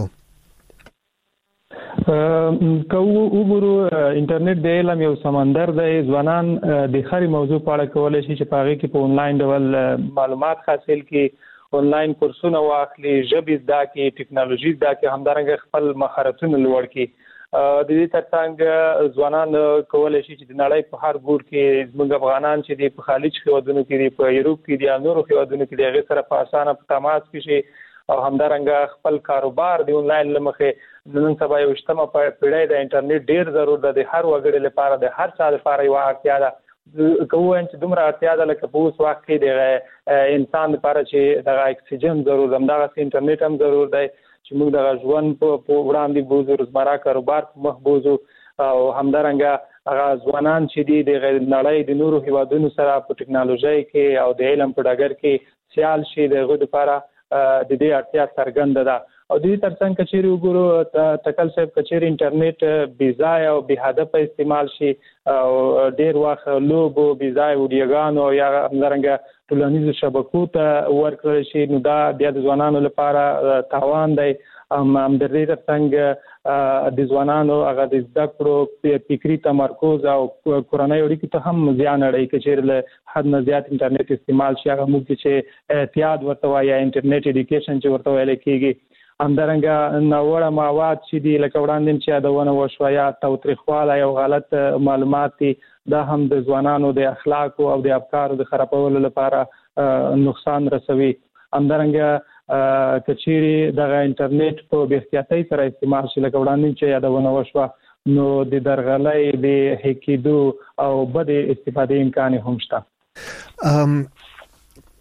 کو وګورو انټرنیټ د علم یو سمندر دی ځوانان د خري موضوع په اړه کولای شي چې پاغي کې په انلاین ډول معلومات حاصل کړي انلاین کورسونه واخلي ژبې زده کړي ټکنالوژي زده کړي همدارنګه خپل مهارتونه لوړ کړي د دې ترڅنګ ځوانان کولای شي چې د نړۍ په هر ګوټ کې زموږ افغانان چې د خلیج هیوادونو کې په یورپ کې د نورو هیوادونو کې دغه سره په اسانه په تماس کې شي او همدارنګه خپل کاروبار د انلاین لمخې نن سبا یو اجتماع پیړۍ د انټرنیټ ډیر ضرورت ده د هر وګړي لپاره د هر چا لپاره یو اړتیا ده کوم چې دومره اړتیا ده لکه په اوس وخت کې د انسان لپاره چې د اکسیجن ضرورت هم دغه انټرنیټ هم ضرورت دی چې موږ د ژوند په وړاندې بوزو روزمره کاروبار په مخ بوزو او همدارنګه هغه ځوانان چې دي د نړۍ د نورو هیوادونو سره په ټکنالوژي کې او د علم په ډګر کې سیال شي دغه لپاره د دې اړتیا څرګنده ده او د دې ترڅنګ کچېری وګورو تکل صاحب کچېری انټرنیټ بيځای او به هدف استعمال شي او ډیر وخت لوګو بيځای وډیوګانو یا همدارنګه ټولنیزو شبکو ته ورکړل شي نو دا بیا د ځوانانو لپاره تاوان دی ام هم د دې ترڅنګ د ځوانانو هغه د زده کړو فکری تمرکز او کورنۍ اړیکو ته هم زیان اړي کچېر له حد نه زیات انټرنیټ استعمال شي هغه موږ چې احتیاط ورته وایي انټرنیټ اډوکیشن چې ورته ویل کېږي همدارنګه نوړه مواد چې دی لکه وړاندې چې یادونه وشوه یا تاوتریخواله یو غلط معلومات دي دا هم د ځوانانو د اخلاق او د افکارو د خرابولو لپاره نقصان رسوي همدارنګه کچېری د انټرنیټ په بې احتیاطۍ سره استعمال شي لکه وړاندې چې یادونه وشوه نو د درغلۍ د هکیدو او بد استفادې امکان هم شته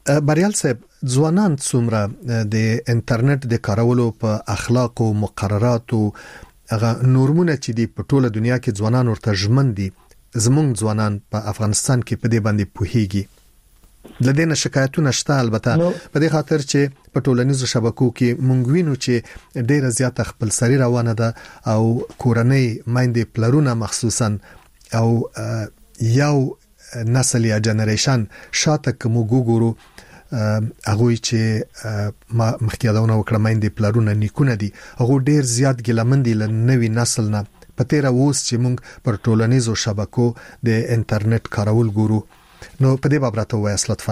بریال صاحب ځوانان څومره د انټرنیټ د کارولو په اخلاق او مقررات او هغه نورمونه چې دی په ټوله دنیا کې ځوانان ورته ژمن دي زمونږ ځوانان په افغانستان کې په دې باندې پوهیږي لدينا شکایتونه شته البته په دې خاطر چې په ټولنیزو شبکو کې مونږ وینو چې ډیره زیاته خپل سری روانه ده او کورنۍ مایندې پلرونه مخصوصا او یو نسل یا جنریشن شاته کوم ګورو هغه چې ما مخکې دا وکړه مایندې پلرونه نیکونه دي هغه ډیر زیات ګلمندي لنوي نسل نه پته را اوس چې مونږ پر ټولنیزو شبکو د انټرنیټ کارول ګورو نو په دې باب راته وایي لطفاً.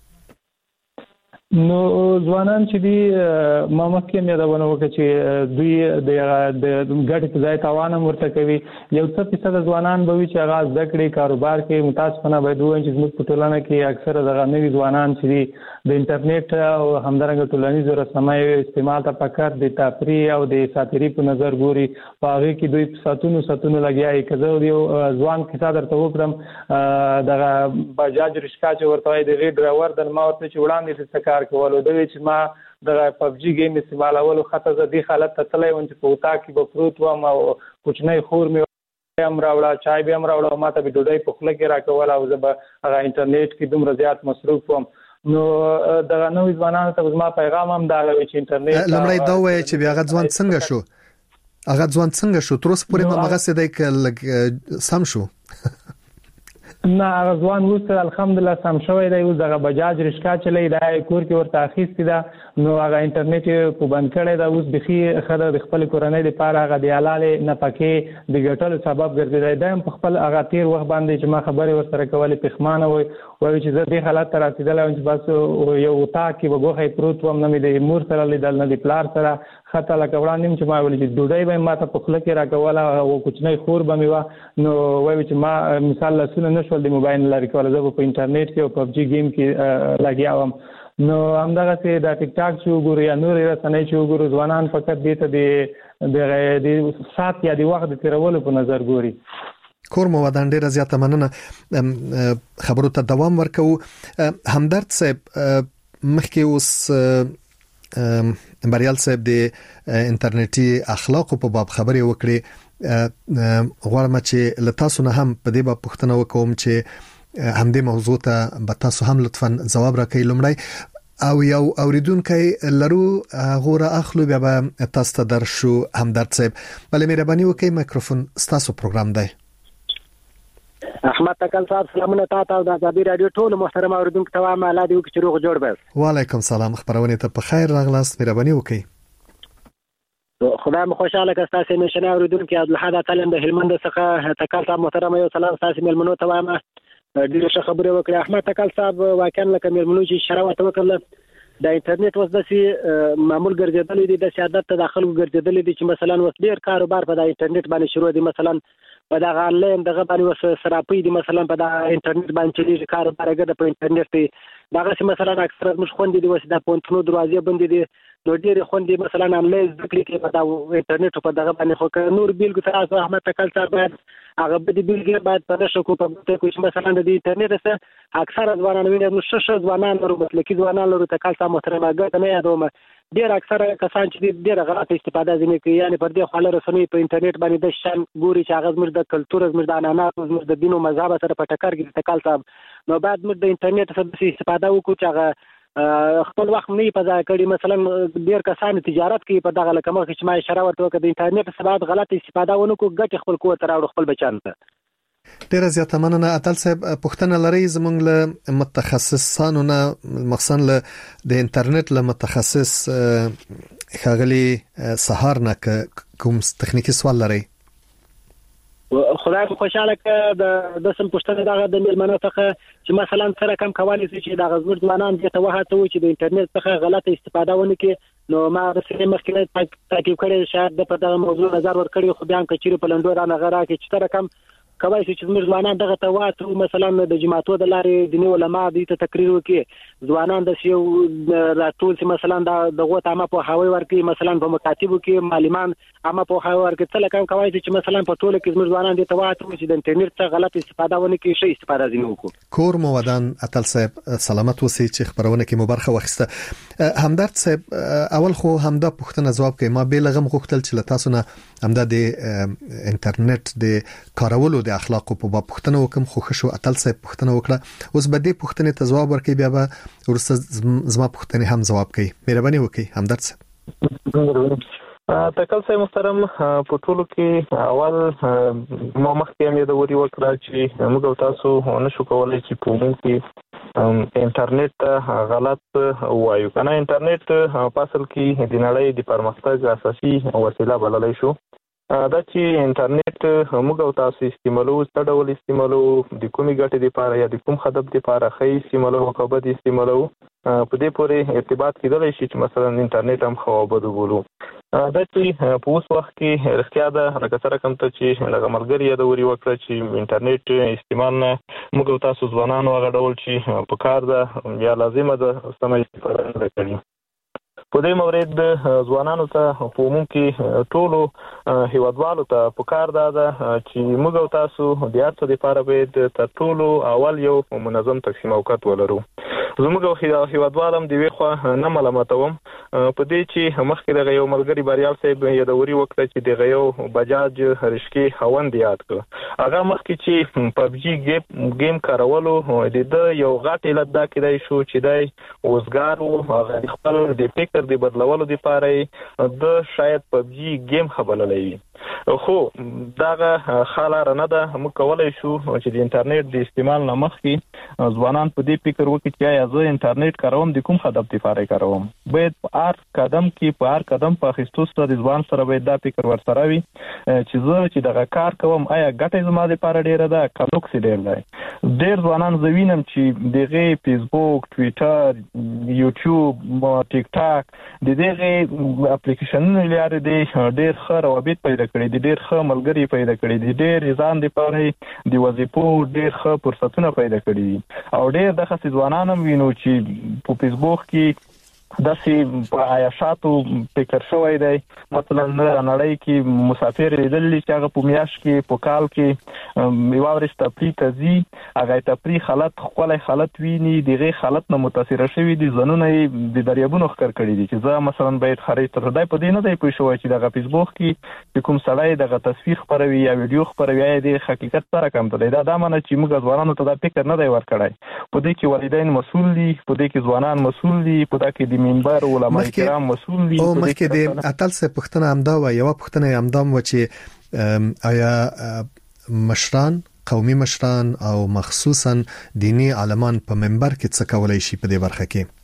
نو ځوانان چې دی ما مخکې مې دا ونه وکړي چې دوی د ګټې په ځای تاوان ورته کوي یو څه فیصد ځوانان به وي چې هغه زده کړې کاروبار کې متاسفانه باید وایي چې زموږ په ټولنه کې اکثره دغه نوي ځوانان چې دی د انټرنیټ او همدارنګه ټولنیزو رسنیو استعمال ته پکار د تفریح او د ساتيري په نظر ګوري په هغه کې دوی ساتونو ساتونو لګیاي کزه یو ځوان کیسه درته وکړم دغه بجاج رشکا چې ورته د غیر ډرایور د ما ورته چې وړاندې څه کار کولو د چې ما د پبجي گیم استعمالولو خاطر زدي حالت ته تلای ون چې په وتا کې به پروت و ما کوچنۍ خور مې هم راوړه چای به هم راوړه ما ته به ډوډۍ په خله کې راکول او زه به هغه انټرنیټ کې دومره زیات مصروف وم نو دغه نوې ځوانانو ته زما پیغام هم دا لوي چې انټرنیټ لمړی دا وایي چې بیا ځوان څنګه شو هغه ځوان څنګه شو تر اوسه پورې ما هغه څه دی سم شو نه هغه ځوان وسته الحمدلله سم شوی دی اوس دغه بجاج رشکا چلی دا کور کې ورته اخیستی دا نو هغه انټرنیټ په بند کړی دا اوس بخي خره د خپل کورنۍ لپاره هغه د حلال نه پکې د ګټلو سبب ګرځیدای دا په خپل هغه تیر وخت باندې چې ما خبرې ورسره کولې پخمانه وي وایي چې زه د حالت تر رسیدلم چې بس یو وتا کې وګوخې پروت وم نه مې د مور سره لیدل نه د پلار سره خطا لکه وړاندې چې ما ویل چې ډوډۍ به ما ته په خله کې راکوله او کوچنۍ خور به مې و نو وایي چې ما مثال لسونه نشول د موبایل لري کوله زه په انټرنیټ کې او پبجي گیم کې لګیا وم نو همدغه سي د ټیک ټاک چې وګوري یا نور رسنۍ چې وګوري ځوانان فقط دې ته د د سات یا د وخت تیرولو په نظر ګوري کور مو ودان ډیره زیاته مننه خبرو ته دوام ورکو همدرد صاحب مخکې اوس بریال صاحب د انټرنیټي اخلاق په باب خبرې وکړي غواړم چې لتاسو نه هم په دې باب پوښتنه وکوم چې همدې موضوع ته به تاسو هم لطفاً جواب راکړئ لمړی او یو اوریدونکو لرو غوړه اخلو بیا به تاسو ته درشو همدرد صاحب بلې مهرباني وکړئ میکروفون تاسو پروګرام دی احمد تکل صاحب سلامونه تاسو د ازادي رادیو ټول محترم اوریدونکو ته وایم الله دې وکړي چې روغ جوړ بس وعلیکم سلام خبرونه ته په خیر راغلاست مهرباني وکړئ خدای مو خوشاله که تاسو نشنه اوریدونکو عبدالحد تعلم د هلمند څخه تکل صاحب محترم یو سلام تاسو ملمنو ته وایم ډیره ښه خبره وکړه احمد تکل صاحب واقعا لکه ملمنو چې شراوت وکړه د انټرنیټ وسه سي معمول ګرځیدلې دي د سیادت ته داخل ګرځیدلې دي چې مثلا وس ډیر کاروبار په د انټرنیټ باندې شروع دي مثلا په دا آنلاین دغه باندې وس سراپي دي مثلا په دا انټرنیټ باندې چې کاروبار هغه په انټرنیټ دی دغه مثلا اکثر مش خوندې دي وس د پونتونو دروازې بندې دي نو ډیر خوندې مثلا آنلاین ذکر کې په دا انټرنیټ په دغه باندې خو نور بیل ګټه احمد تکل صاحب هغه به دې بیلګې باید په نشو کو په کوم مثلا د انټرنیټ سره اکثر ځوانان ویني نو شش ځوانان ورو مسلکي ځوانان ورو تکل صاحب محترم هغه نه یادوم ډیر اکثر کسان چې ډیر غلط استفاده ځنه کوي یعنی پر دې خاله رسنۍ په انټرنیټ باندې د شان ګوري چې هغه زموږ د کلچر زموږ د عنعنات زموږ د دین او مذهب سره په ټکر کې تکل صاحب نو بعد موږ د انټرنیټ څخه استفاده وکړو چې هغه خپل وخت نه پزا کړي مثلا ډیر کسان تجارت کوي په دغه لکه مخ چې ما اشاره ورته وکړه د انټرنیټ څخه غلط استفاده ونکو ګټ خپل قوت راوړ خپل بچان ته ډیره زیاته مننه اتل صاحب پښتنه لري زمونږ له متخصصانو نه مخصوصا له د انټرنیټ له متخصص خاغلی سهار نه کوم تخنیکی سوال لري خدای په خوشاله ک د د سم پښتنه دغه د ملمنو څخه چې مثلا سره کم کوالي چې د غزور ځوانان دې ته وهاته و چې د انټرنیټ څخه غلطه استفاده ونه کې نو ما د سره مخکې تعقیب کړی شاید د په دغه موضوع نظر ور کړی خو بیا هم کچېره په لندو را نه غره کې چې سره کم کوي چې موږ ځوانان دغه ته واتو مثلا د جماعتو د لارې دیني علما د تقریر وکړي ځوانان د یو راتول چې مثلا د غوت عامه په هواي ورکړي مثلا په مکاتبو کې معلمان عامه په هواي ورکړي څه لکه کوي چې مثلا په ټوله کې موږ ځوانان د ته واتو چې د انټرنیټ څخه غلط استفاده ونه کړي شي استفاده ځینې وکړو. کور مو ودان اتل صاحب سلامت اوسئ چې خبرونه کې مبارخه واخیسته. همدرد صاحب اول خو همدا پوښتنه جواب کوي ما به لغم غوښتل چې لتاسو نه همدا د انټرنیټ د کارولو د اخلاقو په باب پوښتنه وکم خو خشو اتل صاحب پوښتنه وکړه اوس به دې پوښتنې ته جواب ورکړي بیا به ورسره زما پوښتنې هم جواب کوي. مهرباني وکړئ همدرد صاحب. تکل صاحب محترم په ټولو کې اول ما مخکې هم د وری وکړه چې موږ تاسو نشو کولای چې په موږ کې انټرنیټ غلط وایو کنه. انټرنیټ په اصل کې د نړۍ د پرمختګ اساسي وسیله بللای شو. دا چې انټرنیټ موږ تاسو استعمالو څه ډول استعمالو د کومې ګټې لپاره یا د کوم هدف لپاره خې استعمالو او کبد استعمالو په دې پورې ارتباط کېدلی شي چې مثلا انټرنیټ هم خو بده بولو. دا چې په اوس وخت کې رښتیا ده لکه سره کوم ته چې لکه ملګری د وری وکړه چې انټرنیټ استعمال نه موږ تاسو ځوانانو هغه ډول چې په کار ده یا لازمه ده سم استفاده نه کړي. په دې مورید ځوانانو ته په عموم کې ټولو هیوادوالو ته په کار ده چې موږ تاسو د هڅو لپاره باید تر ټولو اول یو منظم تقسیم اوقات ولرو. زموږ هیوادوالم د ویخوا نه ملامتوم په دې چې مخکې د یو ملګری بریال صاحب یادوري وکړه چې د یو بجاج رشکی خوند یاد کړ هغه مخکې چې پبجی گیم کارولو د یو غټ علت دا کېدای شو چې د اوسګار او هغه خپل د فکر د بدلولو لپاره د شاید پبجی گیم خبرلای خو داغه خاله نه ده. موږ کولای شو چې د انټرنیټ د استعمال نه مخکې ځوانان په دې فکر وکړي چې یا زه انټرنیټ کاروم د کوم هدف لپاره کاروم. باید په هر قدم کې په هر قدم په اخیستو سره د ځوان سره باید دا فکر ورسره وي چې زه چې دغه کار کوم آیا ګټه زما لپاره ډیره ده که نقص ډیر دی. ډیر ځوانان زه وینم چې دغه فیسبوک ټویټر یوټیوب ټیک ټاک د دغه اپلیکیشنونو لپاره د ډیر ښه روابط پیدا کړي دي ډیر ښه ملګری پیدا کړي دي ډیر ځان لپاره د وظیفو ډیر ښه فرصتونه پیدا کړي دي او ډیر د خاص ځوانانو وینو چې په فیسبوک کې داسې په عیاشاتو فکر شوی دی مثلا نړۍ کې مسافر لیدلی چې هغه په میاشت کې په کال کې یو ورځ تفریح ته ځي هغه تفریح حالت خپل حالت ویني دغه حالت نه متاثر شوی دي ځنونه د دریابونو ښکر کړی دي چې زه مثلا باید خرید تر دای په دې نه دی پوه شوی چې دغه فیسبوک کې کوم سړی دغه تصویر خپروي یا ویډیو خپروي د حقیقت سره کم دی. دا د معنی چې موږ ځوانانو ته دا فکر نه دی ورکړی. په دې کې والدین مسؤل دي په دې کې ځوانان مسؤل دي په دا کې منبر علماء کرام مسؤل دي. او مخکې د اتل څه پښتنه همدا و یو پښتنه همدا و چې آیا مشران قومي مشران او مخصوصا دینی عالمان په منبر کې څه کولای شي په دې برخه کې؟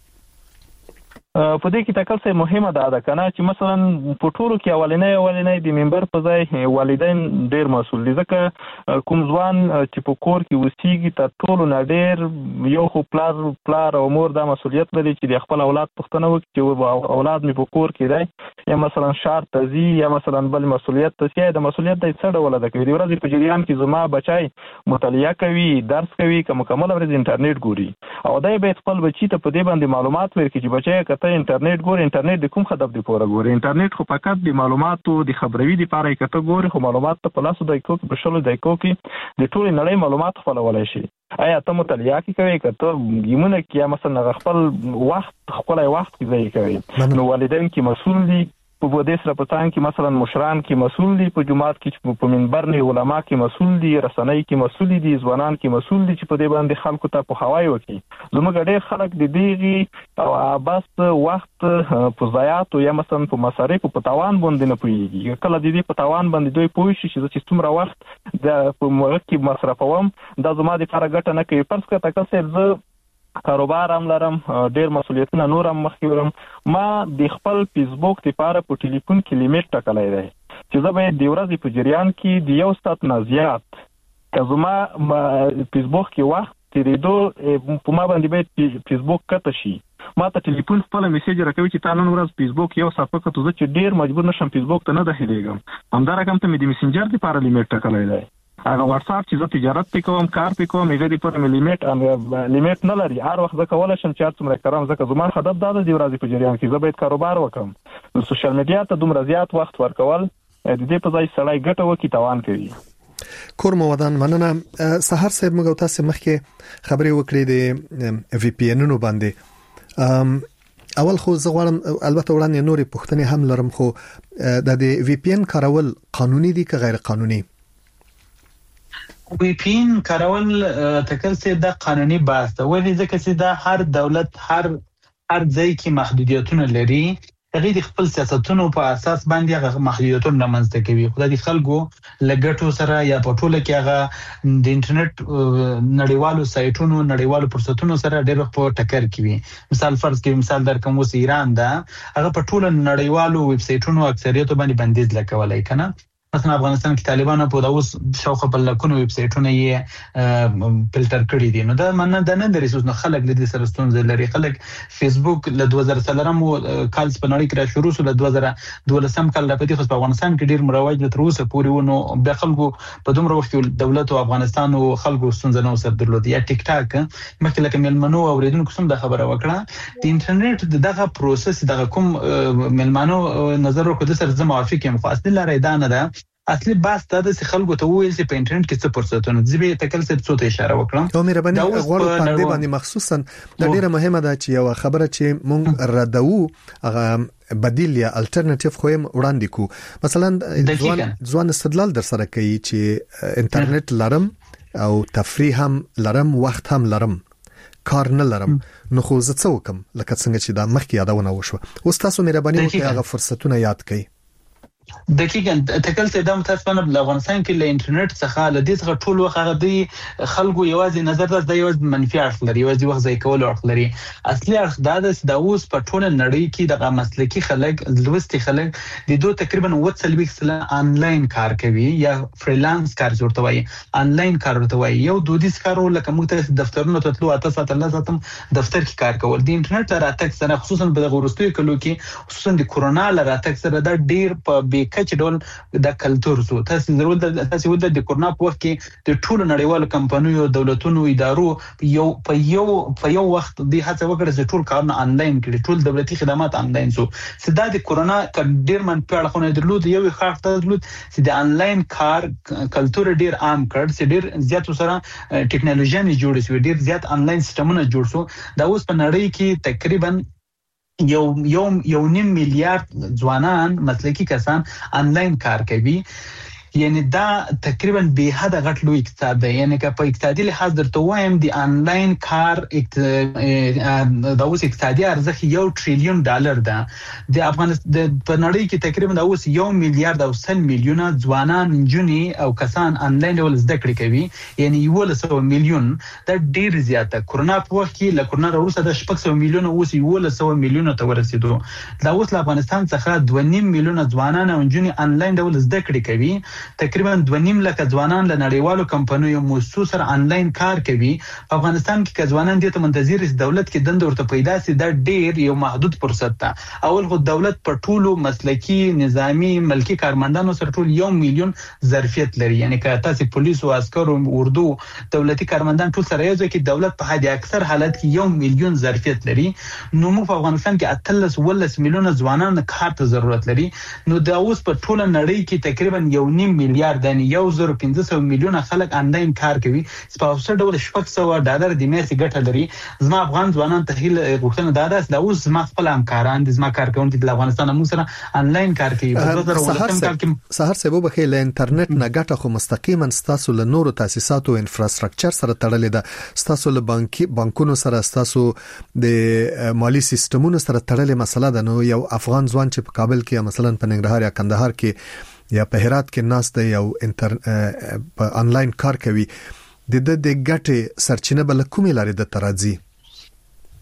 په دې کې تکل څه مهمه ده دا کنه چې مثلا په ټولو کې اولنې اولنې د منبر په ځای والدین ډیر مسؤل دي ځکه کوم ځوان چې په کور کې وسیږي تر ټولو نه ډیر یو خو پلار پلار او مور دا مسؤلیت لري چې د خپل اولاد پوښتنه وکړي چې اولاد می په کور کې دی یا مثلا شهر ته ځي یا مثلا بل مسؤلیت ته ځي د مسؤلیت د څه ډول ده کوي د ورځې په جریان کې زما بچای مطالعه کوي درس کوي که مکمل ورځ انټرنیټ ګوري او دای به خپل بچی ته په دې باندې معلومات ورکړي چې بچای ته انټرنیټ ګوري انټرنیټ د کوم هدف لپاره ګوري. انټرنیټ خو فقط د معلوماتو د خبروي لپاره کته ګوري خو معلومات ته په لاسو دایکو کې په شلو دایکو کې د ټول نړۍ معلومات خپلولای شي. آیا ته مطالعه کوي کته ګیمونه کې مثلا خپل وخت خپل وخت کې ځای کوي نو والدین کې مسؤل دي په ودې سره پتان کې مثلا مشران کې مسؤل دي په جماعت کې په منبر نه علما کې مسؤل دي رسنۍ کې مسؤل دي ځوانان کې مسؤل دي چې په دې باندې خلکو ته په هواي وکړي. زموږ ډېر خلک د دې او بس وخت په ضایعاتو یا مثلا په مصارف په تاوان باندې نه پوهیږي کله د دې په تاوان باندې دوی پوه شي چې څومره وخت د په موږ کې مصرفوم دا زما د لپاره ګټه نه کوي. پرڅ کته کسر زه کاروبار هم لرم ډیر مسؤلیتونه نور هم مخکې ورم ما د خپل فیسبوک لپاره په ټلیفون کې لیمیټ ټاکلی دی چې زه باید د ورځې په جریان کې د یو ساعت نه زیات که زما فیسبوک کې وخت تیریدو په ما باندې باید فیسبوک کته شي ما ته ټلیفون خپل میسج راکوي چې تا نن ورځ فیسبوک یو ساعت وکړو زه چې ډیر مجبور نشم فیسبوک ته نه داخليږم همدا رقم ته مې د میسنجر لپاره لیمیټ ټاکلی دی هغه واتس اپ چې زه تجارت وکوم کار وکوم هغه د پر لیمیټ ان لیمیټ نه لري هر وخت زه کولای شم چې څومره کارم زکه زما هدف دا دی ورځې په جریان کې زه باید کاروبار وکړم نو سوشل میډیا ته دومره زیات وخت ورکول د دې په ځای سړی ګټه وکړي تاوان کوي. کور مودان مننه. سحر صاحب موږ تاسو مخکې خبرې وکړې د وی پی انونو باندې اول خو زه غواړم البته وړاندې نورې پوښتنې هم لرم خو د وی پی ان کارول قانوني دي که غیر قانوني؟ وی پی ان کارول تکل سي د قانوني بحث ده ولې ځکه چې دا هر دولت هر هر ځای کې محدودیتونه لري هغه د خپل سیاستونو په اساس باندې هغه محدودیتونه رامنځته کوي. خدای دې خلکو لګټو سره یا په ټوله کې هغه د انټرنیټ نړیوالو سایټونو نړیوالو فرصتونو سره ډېر په ټکر کې مثال فرض کې مثال درکوم اوس ایران دا هغه په ټوله نړیوالو ویب سایټونو اکثریت باندې بندیز لګولای کنه. مثلا افغانستان کې طالبانو په داوس شاوخه په لکونو ویب سایټونه یې فلټر کړی دي نو دا مننه ده نه درې سوس نو خلک د دې سره ستونزې لري. خلک فیسبوک له دوه زره څلورم کال په نړۍ کې را شروع شو له دوه زره دولسم کال راپدې خو په افغانستان کې ډیر مروج تر اوسه پورې ونه بیا خلکو په دومره وخت کې دولت او افغانستان او خلکو ستونزې نو سره درلود. یا ټیک ټاک مخکې لکه ملمنو اوریدونکو څوم د خبره وکړه د انټرنیټ دغه پروسس دغه کوم ملمنو نظر ورکړ د سره موافق یم خو اصلي لاره دا نه ده. اصلي بحث دا د خلکو ته ویل چې په انټرنیټ کې څه فرصتونه دي به تکل څه څه ته اشاره وکړم. او مې ربني غوړ په دې باندې مخصوصا د ډیره مهمه ده چې یو خبره چې مونږ ردو هغه بدیل یا الټرناتیو خو هم وړاندې کو. مثلا ځوان ځوان استدلال در سره کوي چې انټرنیټ لرم او تفریح هم لرم وخت هم لرم کار نه لرم نو خو زه څه وکم لکه څنګه چې دا مخکې یادونه وشو. اوس تاسو مې ربني هغه فرصتونه یاد کړئ. دقیقاً تکل ته د متاسفانه په افغانستان کې له انټرنیټ څخه له دې څخه ټول وخت هغه دی خلکو یوازې نظر د یوازې منفي اړخ لري یوازې وخت ځای کول اړخ لري. اصلي اړخ دا د د اوس په ټول نړۍ کې د مسلکي خلک لوستي خلک د دوه تقریبا وڅلويخ سله انلاین کار کوي یا فریلانس کار ورته وایي انلاین کار ورته وایي. یو دودیز کار لکه موږ ته دفترونو ته تلو اته ساعت الله ساتم دفتر کې کار کول د انټرنیټ لپاره تک سره خصوصا په غورستوي کلو کې خصوصا د کورونا لپاره تک سره دا ډیر په کچ ډول د کلچر سو تاسو ضرور د تاسو ود د کورونا په وخت کې د ټولو نړیوالو کمپنیو دولتونو ادارو یو په یو په یو وخت د هڅه وکړه چې ټول کارونه انلاین کړي ټول دولتي خدمات انلاین سو. سدا د کورونا ډیر من په اړه نه درلود یو خاص درلود چې د انلاین کار کلچر ډیر عام کړ چې ډیر زیات سره ټکنالوژي نه جوړ شو ډیر زیات انلاین سیستمونه جوړ شو. دا اوس په نړۍ کې تقریبا یو یو یو نیم میلیارډ ځوانان مسلکي کسان انلاین کار کوي. یعنی دا تقریبا به حد غټ لوی اقتصاد دی. یعنی که په اقتصادي لحاظ درته وایم د انلاین کار د اوس اقتصادي ارزښت یو ټریلیون ډالر ده. د افغانستان په نړۍ کې تقریبا د اوس یو میلیارډ او سل میلیونه ځوانان جنونی او کسان انلاین ډول زده کړې کوي. یعنی یو سل میلیون دا ډیر زیاته. کورونا په وخت کې له کورونا وروسته د شپږ سوه میلیونه اوس یو سل میلیونه ته ورسېدو. دا اوس له افغانستان څخه دوه نیم میلیونه ځوانان او جنونی انلاین ډول زده کړې کوي. تقریبا دوه نیم لک ځوانان له نړیوالو کمپنیو مؤسسو سره انلاین کار کوي. په افغانستان کې که ځوانان دې ته منتظر دي دولت کې دند ورته پیدا سي دا ډیر یو محدود فرصت ده. اول خو دولت په ټولو مسلکي نظامی ملکی کارمندانو سره ټول یو میلیون ظرفیت لري. یعنی که تاسو پولیس او عسکر او اردو دولتي کارمندان ټول سره یو ځای کې دولت په حد اکثر حالت کې یو میلیون ظرفیت لري. نو موږ په افغانستان کې اتلس ولس میلیونه ځوانان کار ته ضرورت لري. نو دا اوس په ټول نړۍ کې تقریبا یو نیم میلیارډ دنه یو زر پنځه سوه میلیونه خلک انلاین کار کوي. په اوسه ډول شپږ سوه ډالر د میاشتې ګټه لري. زما افغان ځوانان ته هیله غوښتنه ده دا اوس زما خپل همکاران دي زما کارکونکي د افغانستان موږ سره انلاین کار کوي. په دوه زره ولسم کال کې سحر سبب بخیل انټرنیټ نه ګټه خو مستقیما ستاسو له نورو تاسیساتو او انفراستراکچر سره تړلې ده. ستاسو له بانکي بانکونو سره ستاسو د مالی سیستمونو سره تړلې مسله ده. نو یو افغان ځوان چې په کابل کې مثلا په ننګرهار یا کندهار کې یا په هرات کې ناس ته یو انټر په انلاین کار کوي د د ګټه سرچینه بل کومې لري د ترازی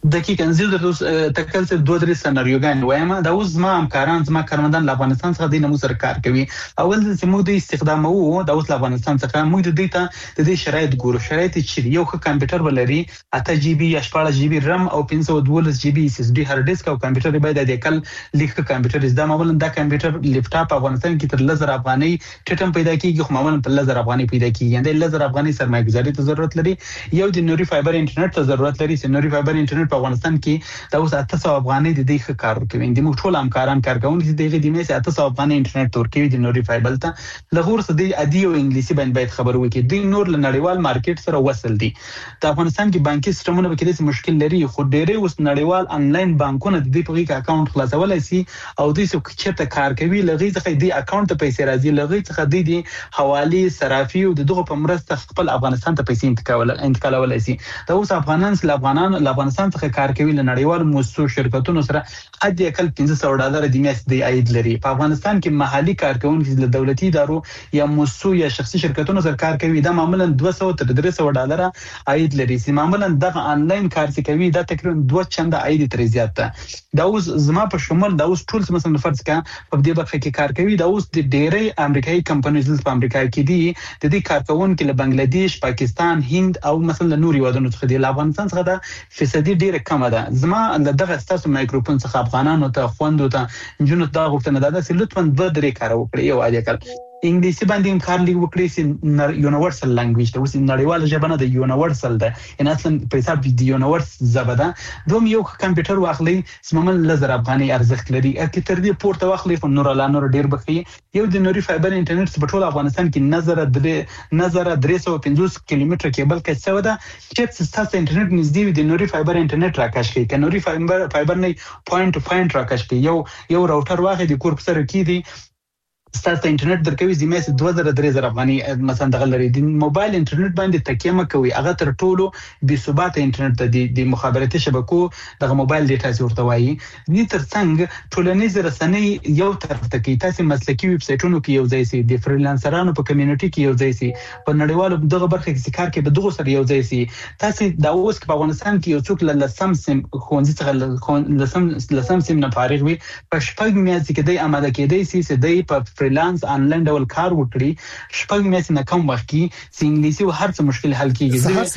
دقیقاً زه د تکل څه دوه درې سناریوګان وایم دا اوس ما همکاران زما کارمندان له افغانستان څخه د نمو سره کار کوي اول چې موږ د استخدام وو د اوس افغانستان څخه موږ د دې ته د دې شرایط ګورو شرایط چې یو ښه کمپیوټر ولري اته جی بي یا شپږ جی بي رم او پنځه سوه دولس جی بي اس اس ډي هارد ډیسک او کمپیوټر باید د کل لیک کمپیوټر زده معمولا دا کمپیوټر لیپټاپ افغانستان کې تر لزر افغاني ټټم پیدا کیږي خو معمولا په لزر افغاني پیدا کیږي د لزر افغاني سرمایه گذاري ته ضرورت لري یو د نوري فایبر انټرنیټ ته ضرورت لري چې نوري فایبر انټرنیټ په افغانستان کې دا اوس اته سوه افغانۍ د دې ښه کار کوي د موږ ټول همکاران کارکوونکي چې دغه د مې اته سوه افغانۍ انټرنیټ تور کوي د نوري فایبر ته لغور څه دی ادي او انګلیسي باندې باید خبر وکړي د نور نړیوال مارکیټ سره وصل دي د افغانستان کې بانکي سیستمونه به کې مشکل لري خو ډېرې اوس نړیوال انلاین بانکونه د دې په کې اکاونټ خلاصولای شي او د څه چیرته کار کوي لغې څخه د اکاونټ ته پیسې راځي لغې څخه د دې حواله صرافي او دغه په مرسته خپل افغانستان ته پیسې انتقال انتقالولای شي دا اوس افغانان له افغانان له افغانستان څخه کار کوي له نړیوال موسسو شرکتونو سره حد اقل پنځه سوه ډالر د میاشتې د عاید لري په افغانستان کې محلي کارکونکي له دولتي ادارو یا موسسو یا شخصي شرکتونو سره کار کوي دا معمولا دوه سوه تر درې سوه ډالر عاید لري چې معمولا دغه انلاین کار چې کوي دا تقریبا دوه چنده عاید ترې زیات ده دا اوس زما په شمول دا اوس ټول مثلا فرض کړه په دې برخه کې کار کوي دا اوس د ډېرې امریکایي کمپنیز په امریکا کې دي د دې کارکونکو له بنگلاديش پاکستان هند او مثلا نوري ودانو څخه د افغانستان څخه دا فیصدي ډېره کمه ده زما دغه ستاسو مایکروفون څخه افغانانو ته خوندو ته جنونو ته غوښتنه ده چې لطفا دوه درې کار وکړي یو عادي کار انګلیسي باندې کار لږ وکړي چې یونیورسل لانګویج ته اوس نړیواله ژبه نه د یونیورسل ده ان اصلا په حساب د یونیورس ژبه ده دوم یو کمپیوټر واخلي سممن لزر افغاني ارزښت لري اته تر دې پورته واخلي خو نور لا نور ډیر بخي یو د نوري فایبر انټرنیټ په ټول افغانستان کې نظر درې نظر درې سوه پنځوس کیلومتر کیبل کې څه ودا چې ستاسو انټرنیټ نږدې وي د نوري فایبر انټرنیټ راکاش کوي ک نوري فایبر فایبر نه پوینټ ټو پوینټ راکاش کوي یو یو راوټر واخلي د کور په سر کې دی ستاسو انټرنیټ درکوي زموږ سره دوه زره درې زره افغاني مثلا دغه لري د موبایل انټرنیټ باندې تکیه مکوي هغه تر ټولو بې ثبات انټرنیټ د د مخابراتي شبکو دغه موبایل ډیټا ورته وایي دې ترڅنګ ټولنیز رسنۍ یو طرف ته کې تاسو مسلکي ویب سایټونو کې یو ځای سي د فریلانسرانو په کمیونټي کې یو ځای سي په نړیوالو دغه برخه کې کار کوي دغه سره یو ځای سي تاسو دا اوس په افغانستان کې یو څوک له لسم سیم خوندې څخه لسم لسم سیم نه فارغ وي په شپږ میاشتې کې د آماده کېدای سي چې د په فریلانس آنلاین ډول کار وکړي شپږ میاشتې نه کم وخت کې چې انګلیسي او هر څه مشکل حل کیږي سهار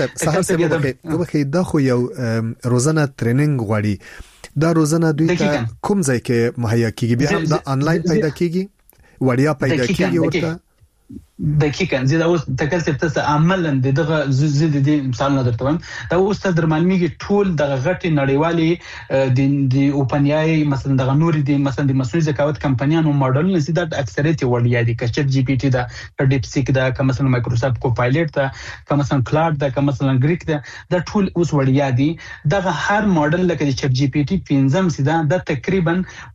سهار وبخې دا خو یو روزانه ټریننګ غواړي دا روزانه دوی ته کوم ځای کې مهیا کیږي بیا هم دا آنلاین پیدا کیږي وړیا پیدا کیږي ورته دقیقاً زه دا اوس تکل څه تاسو عملاً دغه زه د دې مثال نه درته وایم دا اوس تاسو درمالمیږي ټول دغه غټي نړیوالي د د اوپنیای مثلا دغه نور دي مثلا د مصنوعي ذکاوت کمپنیانو ماډلونه سي د اکثریت وړیا دي که چټ جی پی ټي دا که ډیپ سیک دا که مثلا مایکروسافت کوپایلټ دا که مثلا کلاود دا که مثلا ګریک دا دا ټول اوس وړیا دي دغه هر ماډل لکه د چټ جی پی ټي پنځم سي دا د تقریبا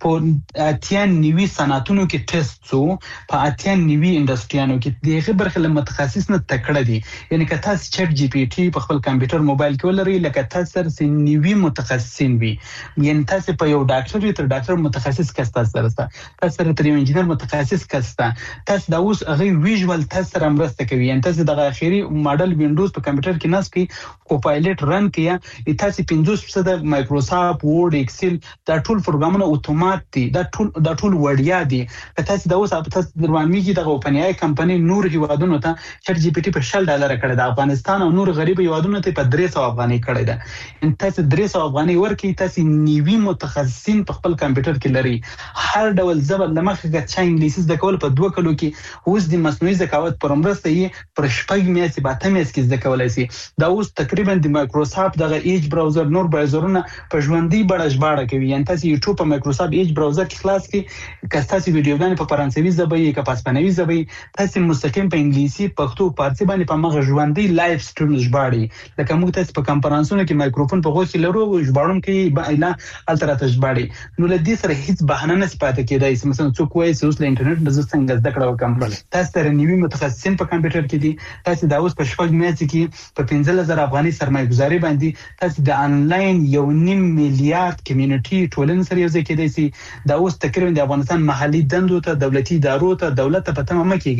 په اتیا نیوي صنعتونو کې ټیسټ سو په اتیا نیوي انډستریانو کې دغه برخه له متخصص نه تکړه دي یعنی که تاسو چټ جی پی ټي په خپل کمپیوټر موبایل کې ولرئ لکه تاسو سره نیوي متخصصین وي یعنی تاسو په یو ډاکټر تر ډاکټر متخصص کستا سره تاسو سره تر یو انجینر متخصص کستا تاسو دا اوس هغه ویژوال تاسو سره مرسته کوي یعنی تاسو د اخیری ماډل وینډوز په کمپیوټر کې ناس کې کوپایلټ رن کیه تاسو پنځوس فیصد مایکروسافت ورډ ایکسل دا ټول پروګرامونه اتومات دي دا ټول دا ټول وړیا دي تاسو دا اوس تاسو دروازې دغه اوپنیای کمپنی نور هیوادونو ته چټ جی پی ټي په شل ډالر کړی د افغانستان او نور غریب هیوادونو ته په درې سوه افغانۍ کړی ده ان تاسو درې سوه افغانۍ ورکړي تاسو نیوي متخصصین په خپل کمپیوټر کې لري هر ډول زبر لمخه چې انګلیسي زده کول په دوه کلو کې اوس د مصنوعي ذکاوت پر مرسته یې پر شپږ میاشتې به اته میاشتې کې زده کولای شي دا اوس تقریبا د مایکروسافت دغه ایج براوزر نور براوزرونه په ژوندۍ بڼه ژباړه کوي یعنی تاسو یوټیوب په مایکروسافت ایج براوزر کې خلاص کړئ که تاسو ویډیوګانې په فرانسوي ژبه یې که په اسپانوي ژبه یې تاسو مستقیم په انګلیسي پښتو فارسی باندې په مغه ژوندۍ لایو سټریم ژباړي لکه موږ تاسو په کانفرنسونو کې مایکروفون په غوږ کې لرو ژباړم کې به اله التراته ژباړي نو لدې سره هیڅ بهانه نه سپاته کېدای چې مثلا څوک وایي چې اوس له انټرنیټ د څنګه زده کړه وکم تاسو سره نیوي متخصصین په کمپیوټر کې دي تاسو دا اوس په شپږ میاشتې کې په پنځه زره افغاني سرمایه گذاري باندې تاسو د انلاین یو نیم میلیارډ کمیونټي ټولنې سره یو ځای کېدای شي دا اوس تقریبا د افغانستان محلي دندو ته دولتي ادارو ته دولت ته پته مکیږي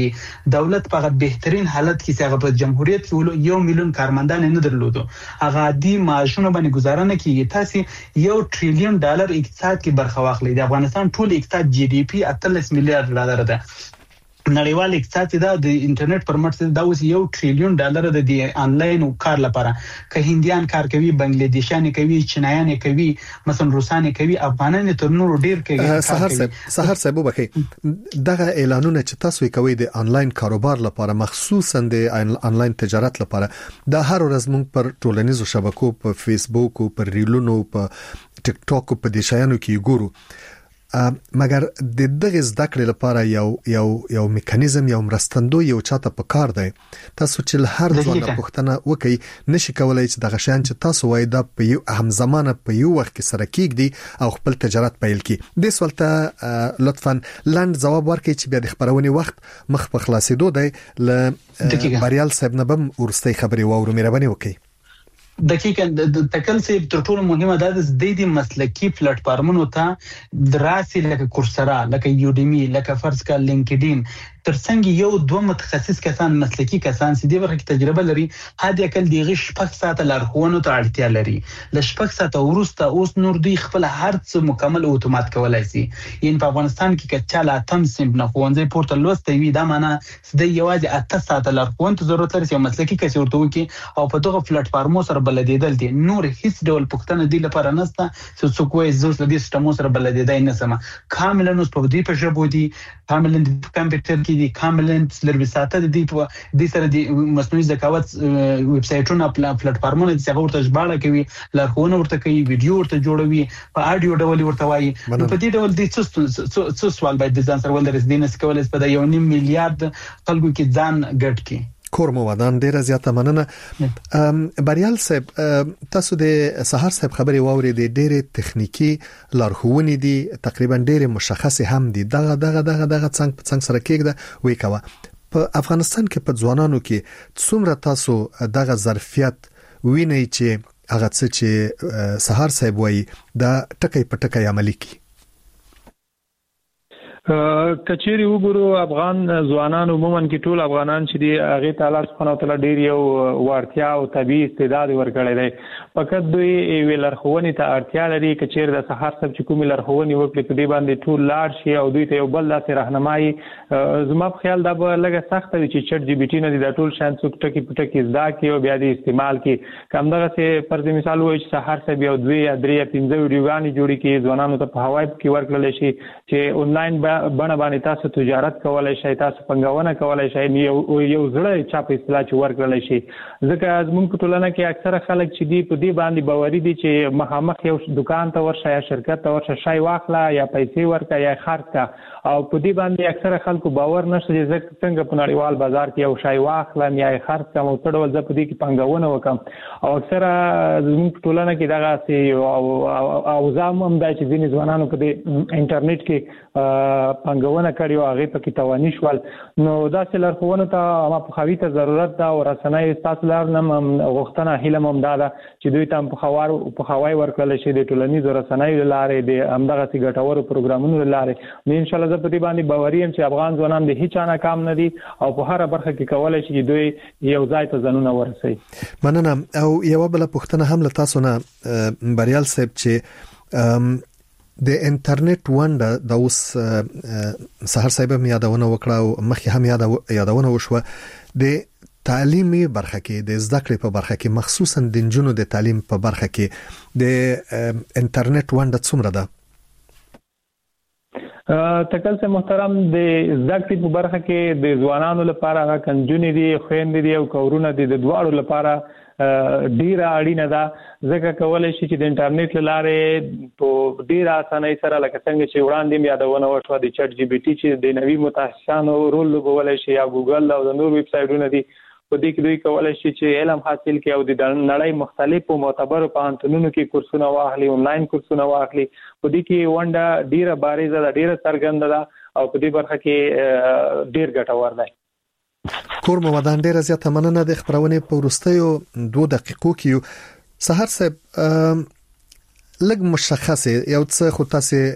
دولت په بهترین حالت کې څنګه په جمهوریت کې یو میلیون کارمندان نه درلودو هغه عادي معاشونه باندې گزاره نه کیږي تاسو یو ټریلیون ډالر اقتصاد کې برخه واخلئ د افغانستان ټول اقتصاد جی ډی پی اتلس میلیارډ ډالر ده نړیوال اقتصاد دا د انټرنیټ پر مټ دا اوس یو ټریلیون ډالر د انلاین کار لپاره که هندیان کار کوي بنگلاديشان کوي چینایان کوي مثلا روسان کوي افغانان تر نور ډیر کوي سحر صاحب سحر صاحب وبخي دغه اعلانونه چې تاسو کوي د انلاین کاروبار لپاره مخصوصا د انلاین تجارت لپاره دا هر ورځ موږ پر ټولنیزو شبکو په فیسبوک او پر ریلونو په ټیک ټاک په دې شایانو کې ګورو مګر د دغه زده کړې لپاره یو یو یو میکانیزم یو مرستندو یو چاته په کار دی تاسو چې هر ځوان پوښتنه وکي نشي کولای چې دغه شان چې تاسو وای دا په یو اهم زمانه په یو وخت کې سره کېږي او خپل تجارت پیل کړي د سوالته لطفا لاند جواب ورکړئ چې بیا د خبرونې وخت مخ په خلاصېدو دی ل بریال صاحب نبم ورستي خبري وورو مهرباني وکړئ دقیقاً د تکل سي تر ټولو مهمه ده د دې مسلکی پلیټ فارمونو ته دراسي لکه کورسرا لکه یوډیمی لکه فرض کا لینکډین ترڅنګ یو دوه متخصص کسان مسلکی کسان سي د ورکه تجربه لري هدا کل دیغه شپږ ساعت لارښوونو ته اړتیا لري ل شپږ ساعت ورسته اوس نور دی خپل هر څه مکمل اتومات کولای شي یین په افغانستان کې کچاله اتم سیم نه خوندې پورتل لوستي وي دا معنی د یوازې اته ساعت لارښوونو ته ضرورت لري چې مسلکی کسي ورته وکي او په دغه پلیټ فارمو سره بلدیدل دي نور هیڅ ډول پښتنه دی لپاره نسته چې څوک وایي زوس د دې سیستم سره بلدیدای نه سم کاملا نو په دې په ژبه دي کاملا د کمپیوټر کې دي کاملا سلربي ساته دي په دې سره د مصنوعي ذکاوت ویب سټونو پلیټ فارمونه چې هغه ورته ژباړه کوي لارښوونه ورته کوي ویډیو ورته جوړوي په اډیو ډول ورته وایي نو په دې ډول د څه سوال باید د ځان سره ولري د دې نسکول په یو نیم میلیارډ خلکو کې ځان ګډ کی کور مو ودان ډیره زیاته مننه بریال صاحب تاسو د سحر صاحب خبري واوري د ډیره تخنیکی لارښوونې دي تقریبا ډیره مشخصه هم دي دغه دغه دغه دغه څنګه څنګه سره کېږي وای کوا په افغانستان کې په ځوانانو کې څومره تاسو دغه ظرفیت وینئ چې هغه څه چې سحر صاحب وای دا ټکی په ټکی عملي کی کچېری وګورو افغان ځوانان عموما کې ټول افغانان چې دی هغه تعالی سبحانه وتعالى ډیر یو ورتیا او طبي استعداد ورکړی دی فقط دوی ویلر خوونې ته اړتیا لري کچېر د سحر سب چې کوم لرخونی وکړي په دې باندې ټول لاړ شي او دوی ته یو بل داسې راهنمایي زما په خیال دا به لږه سخت وي چې چټ جی پی ټی نه د ټول شان څوک ټکی پټکی زده کی او بیا د استعمال کی کوم دغه څه پر مثال وایي چې سحر سب یو دوی یا درې یا پنځه ویډیوګانې جوړي کی ځوانانو ته په هوای کې ورکړل شي چې آنلاین بڼه باندې تاسو تجارت کولای شئ تاسو پنګونه کولای شئ یو یو زړه چا په اصطلاح چې ورکړل شي ځکه زموږ په ټولنه کې اکثره خلک چې دی په دې باندې باوري دي چې مخامخ یو دکان ته ورشي یا شرکت ته ورشي شای واخلا یا پیسې ورکا یا خرڅ کا او په دې باندې اکثره خلکو باور نشته چې څنګه په نړیوال بازار کې یو شای واخلا یا خرڅ کا او تړول ځ په دې کې پنګونه وکم او اکثره زموږ په ټولنه کې دغه سي او زم هم د چې ځینې ځوانانو په دې انټرنیټ کې پنګونه کړي او هغه په کې توانی شول نو دا چې لارښوونه ته ما په خوي ته ضرورت دا او رسنۍ تاسو لارنم غوښتنه هیله مم دا چې دوی ته په خوار په خوای ورکړل شي د ټولنیزو رسنۍ لارې د همدغه سي ګټورو پروګرامونو لارې نو ان شاء الله زه په دې باندې باوري یم چې افغان ځوانان د هیڅ نه کام نه دي او په هر برخه کې کولای شي چې دوی یو ځای ته ځانونه ورسي مننه او یو بل پوښتنه هم له تاسو نه بریال صاحب چې د انټرنیټ ونده د اوس سحر صاحب هم یادونه وکړه او مخکې هم یادونه وشوه د تعلیمي برخه کې د زده کړې په برخه کې مخصوصا د جنونو د تعلیم په برخه کې د انټرنیټ ونده څومره ده تکل سے محترم د زده کړې په برخه کې د ځوانانو لپاره هغه کنجونې دي خويندې دي او کورونه دي د دواړو لپاره ډیره اړینه ده ځکه کولای شي چې د انټرنیټ لاره په ډیره اسانۍ سره لکه څنګه چې وړاندې یادونه وشوه د چټ جی پی ټی چې د نوي متخصصانو رول لوبولای شي یا ګوګل او د نور ویب سایټونو دي په دې کې دوی کولای شي چې علم حاصل کړي او د نړۍ مختلفو معتبرو پوهنتونونو کې کورسونه واخلي آنلاین کورسونه واخلي په دې کې ونده ډیره بارزه ده ډیره څرګنده ده او په دې برخه کې ډیر ګټور دی کور مو ودان ډیره زیاته مننه د خبرونه په ورستیو دوه دقیقو کې سحر صاحب لږ مشخصه یو څه خو تاسو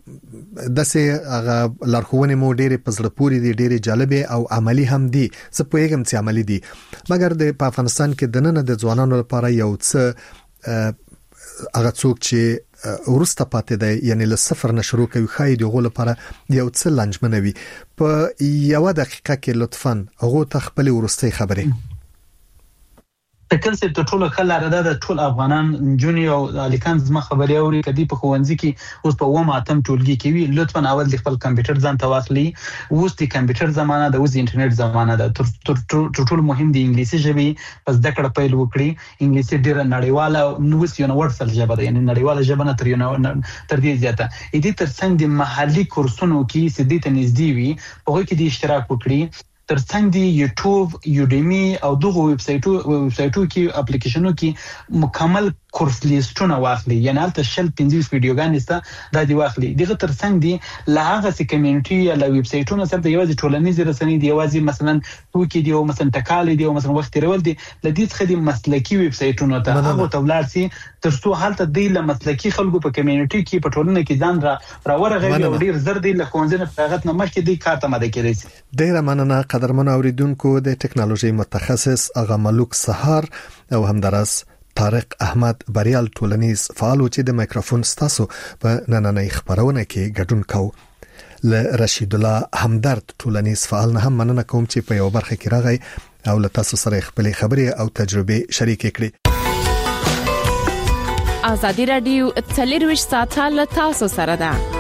دسه هغه لارښوونې مو ډېرې پزړه پوري دي ډېرې جالبه او عملی هم دي څه پوهیږم چې عملی دي مګر د افغانستان کې د نن د ځوانانو لپاره یو څه هغه څوک چې ورسته پاتې دی یعنی له صفر نه شروع کوي خای دی غو لپاره یو څه لنجمنوي په یو دقیقه کې لطفاً هغه تخپل ورسته خبرې تکل سي ټول خلاره د ټول افغانان جونیو او الیکان زما خبري اوري کدي په خوندزي کې اوس په و ماتم ټولګي کې وی لطفا اول د خپل کمپیوټر ځان تواخلي اوس د کمپیوټر زمانہ د اوس انټرنیټ زمانہ د ټول مهم دی انګلیسي ژبه پس د کړه پیل وکړي انګلیسي ډیره نړیواله نووس یونیورسل ژبه ده یعنی نړیواله ژبه نه تر یو تر دې زیاته اې دې ترڅنګ د محلي کورسونو کې سدي ته نږدې وي په هغه کې د اشتراک وکړي ترڅنګ دی یوټیوب یوډیمی او دغه ویب سایټو ویب سایټو کې اپلیکیشنونو کې مکمل کورس لیستونه واخلي یعنی البته شل پنځه ویډیوګانې ستا د دی واخلي دغه ترڅنګ دی لاغه سي کمیونټي یا ویب سایټونو سره د یوازې ټولنیز رسنۍ دی یوازې مثلا توکي دی او مثلا تکال دی او مثلا وخت رول دی لدې څخه د مسلکی ویب سایټونو ته هغه تولارسي ترڅو حالت دی له مسلکی خلکو په کمیونټي کې په ټولنه کې ځان را راورغه او ډیر زر دی له خوندنه فقط نه مخکې دی کارته مده کېدای شي ډیر مننه قدرمن اوریدونکو د ټکنالوژي متخصص اغا ملوک سهار او همدارس طارق احمد بریال ټولنیز فعال چې د مایکروفون ستاسو په نننۍ خبرونه کې ګډون کو ل رشید الله همدرد ټولنیز فعال نه هم مننه کوم چې په یو برخه کې راغی او له تاسو سره خپل خبرې او تجربه شریک کړي ازادي رادیو څلور ویشت ساعته له تاسو سره ده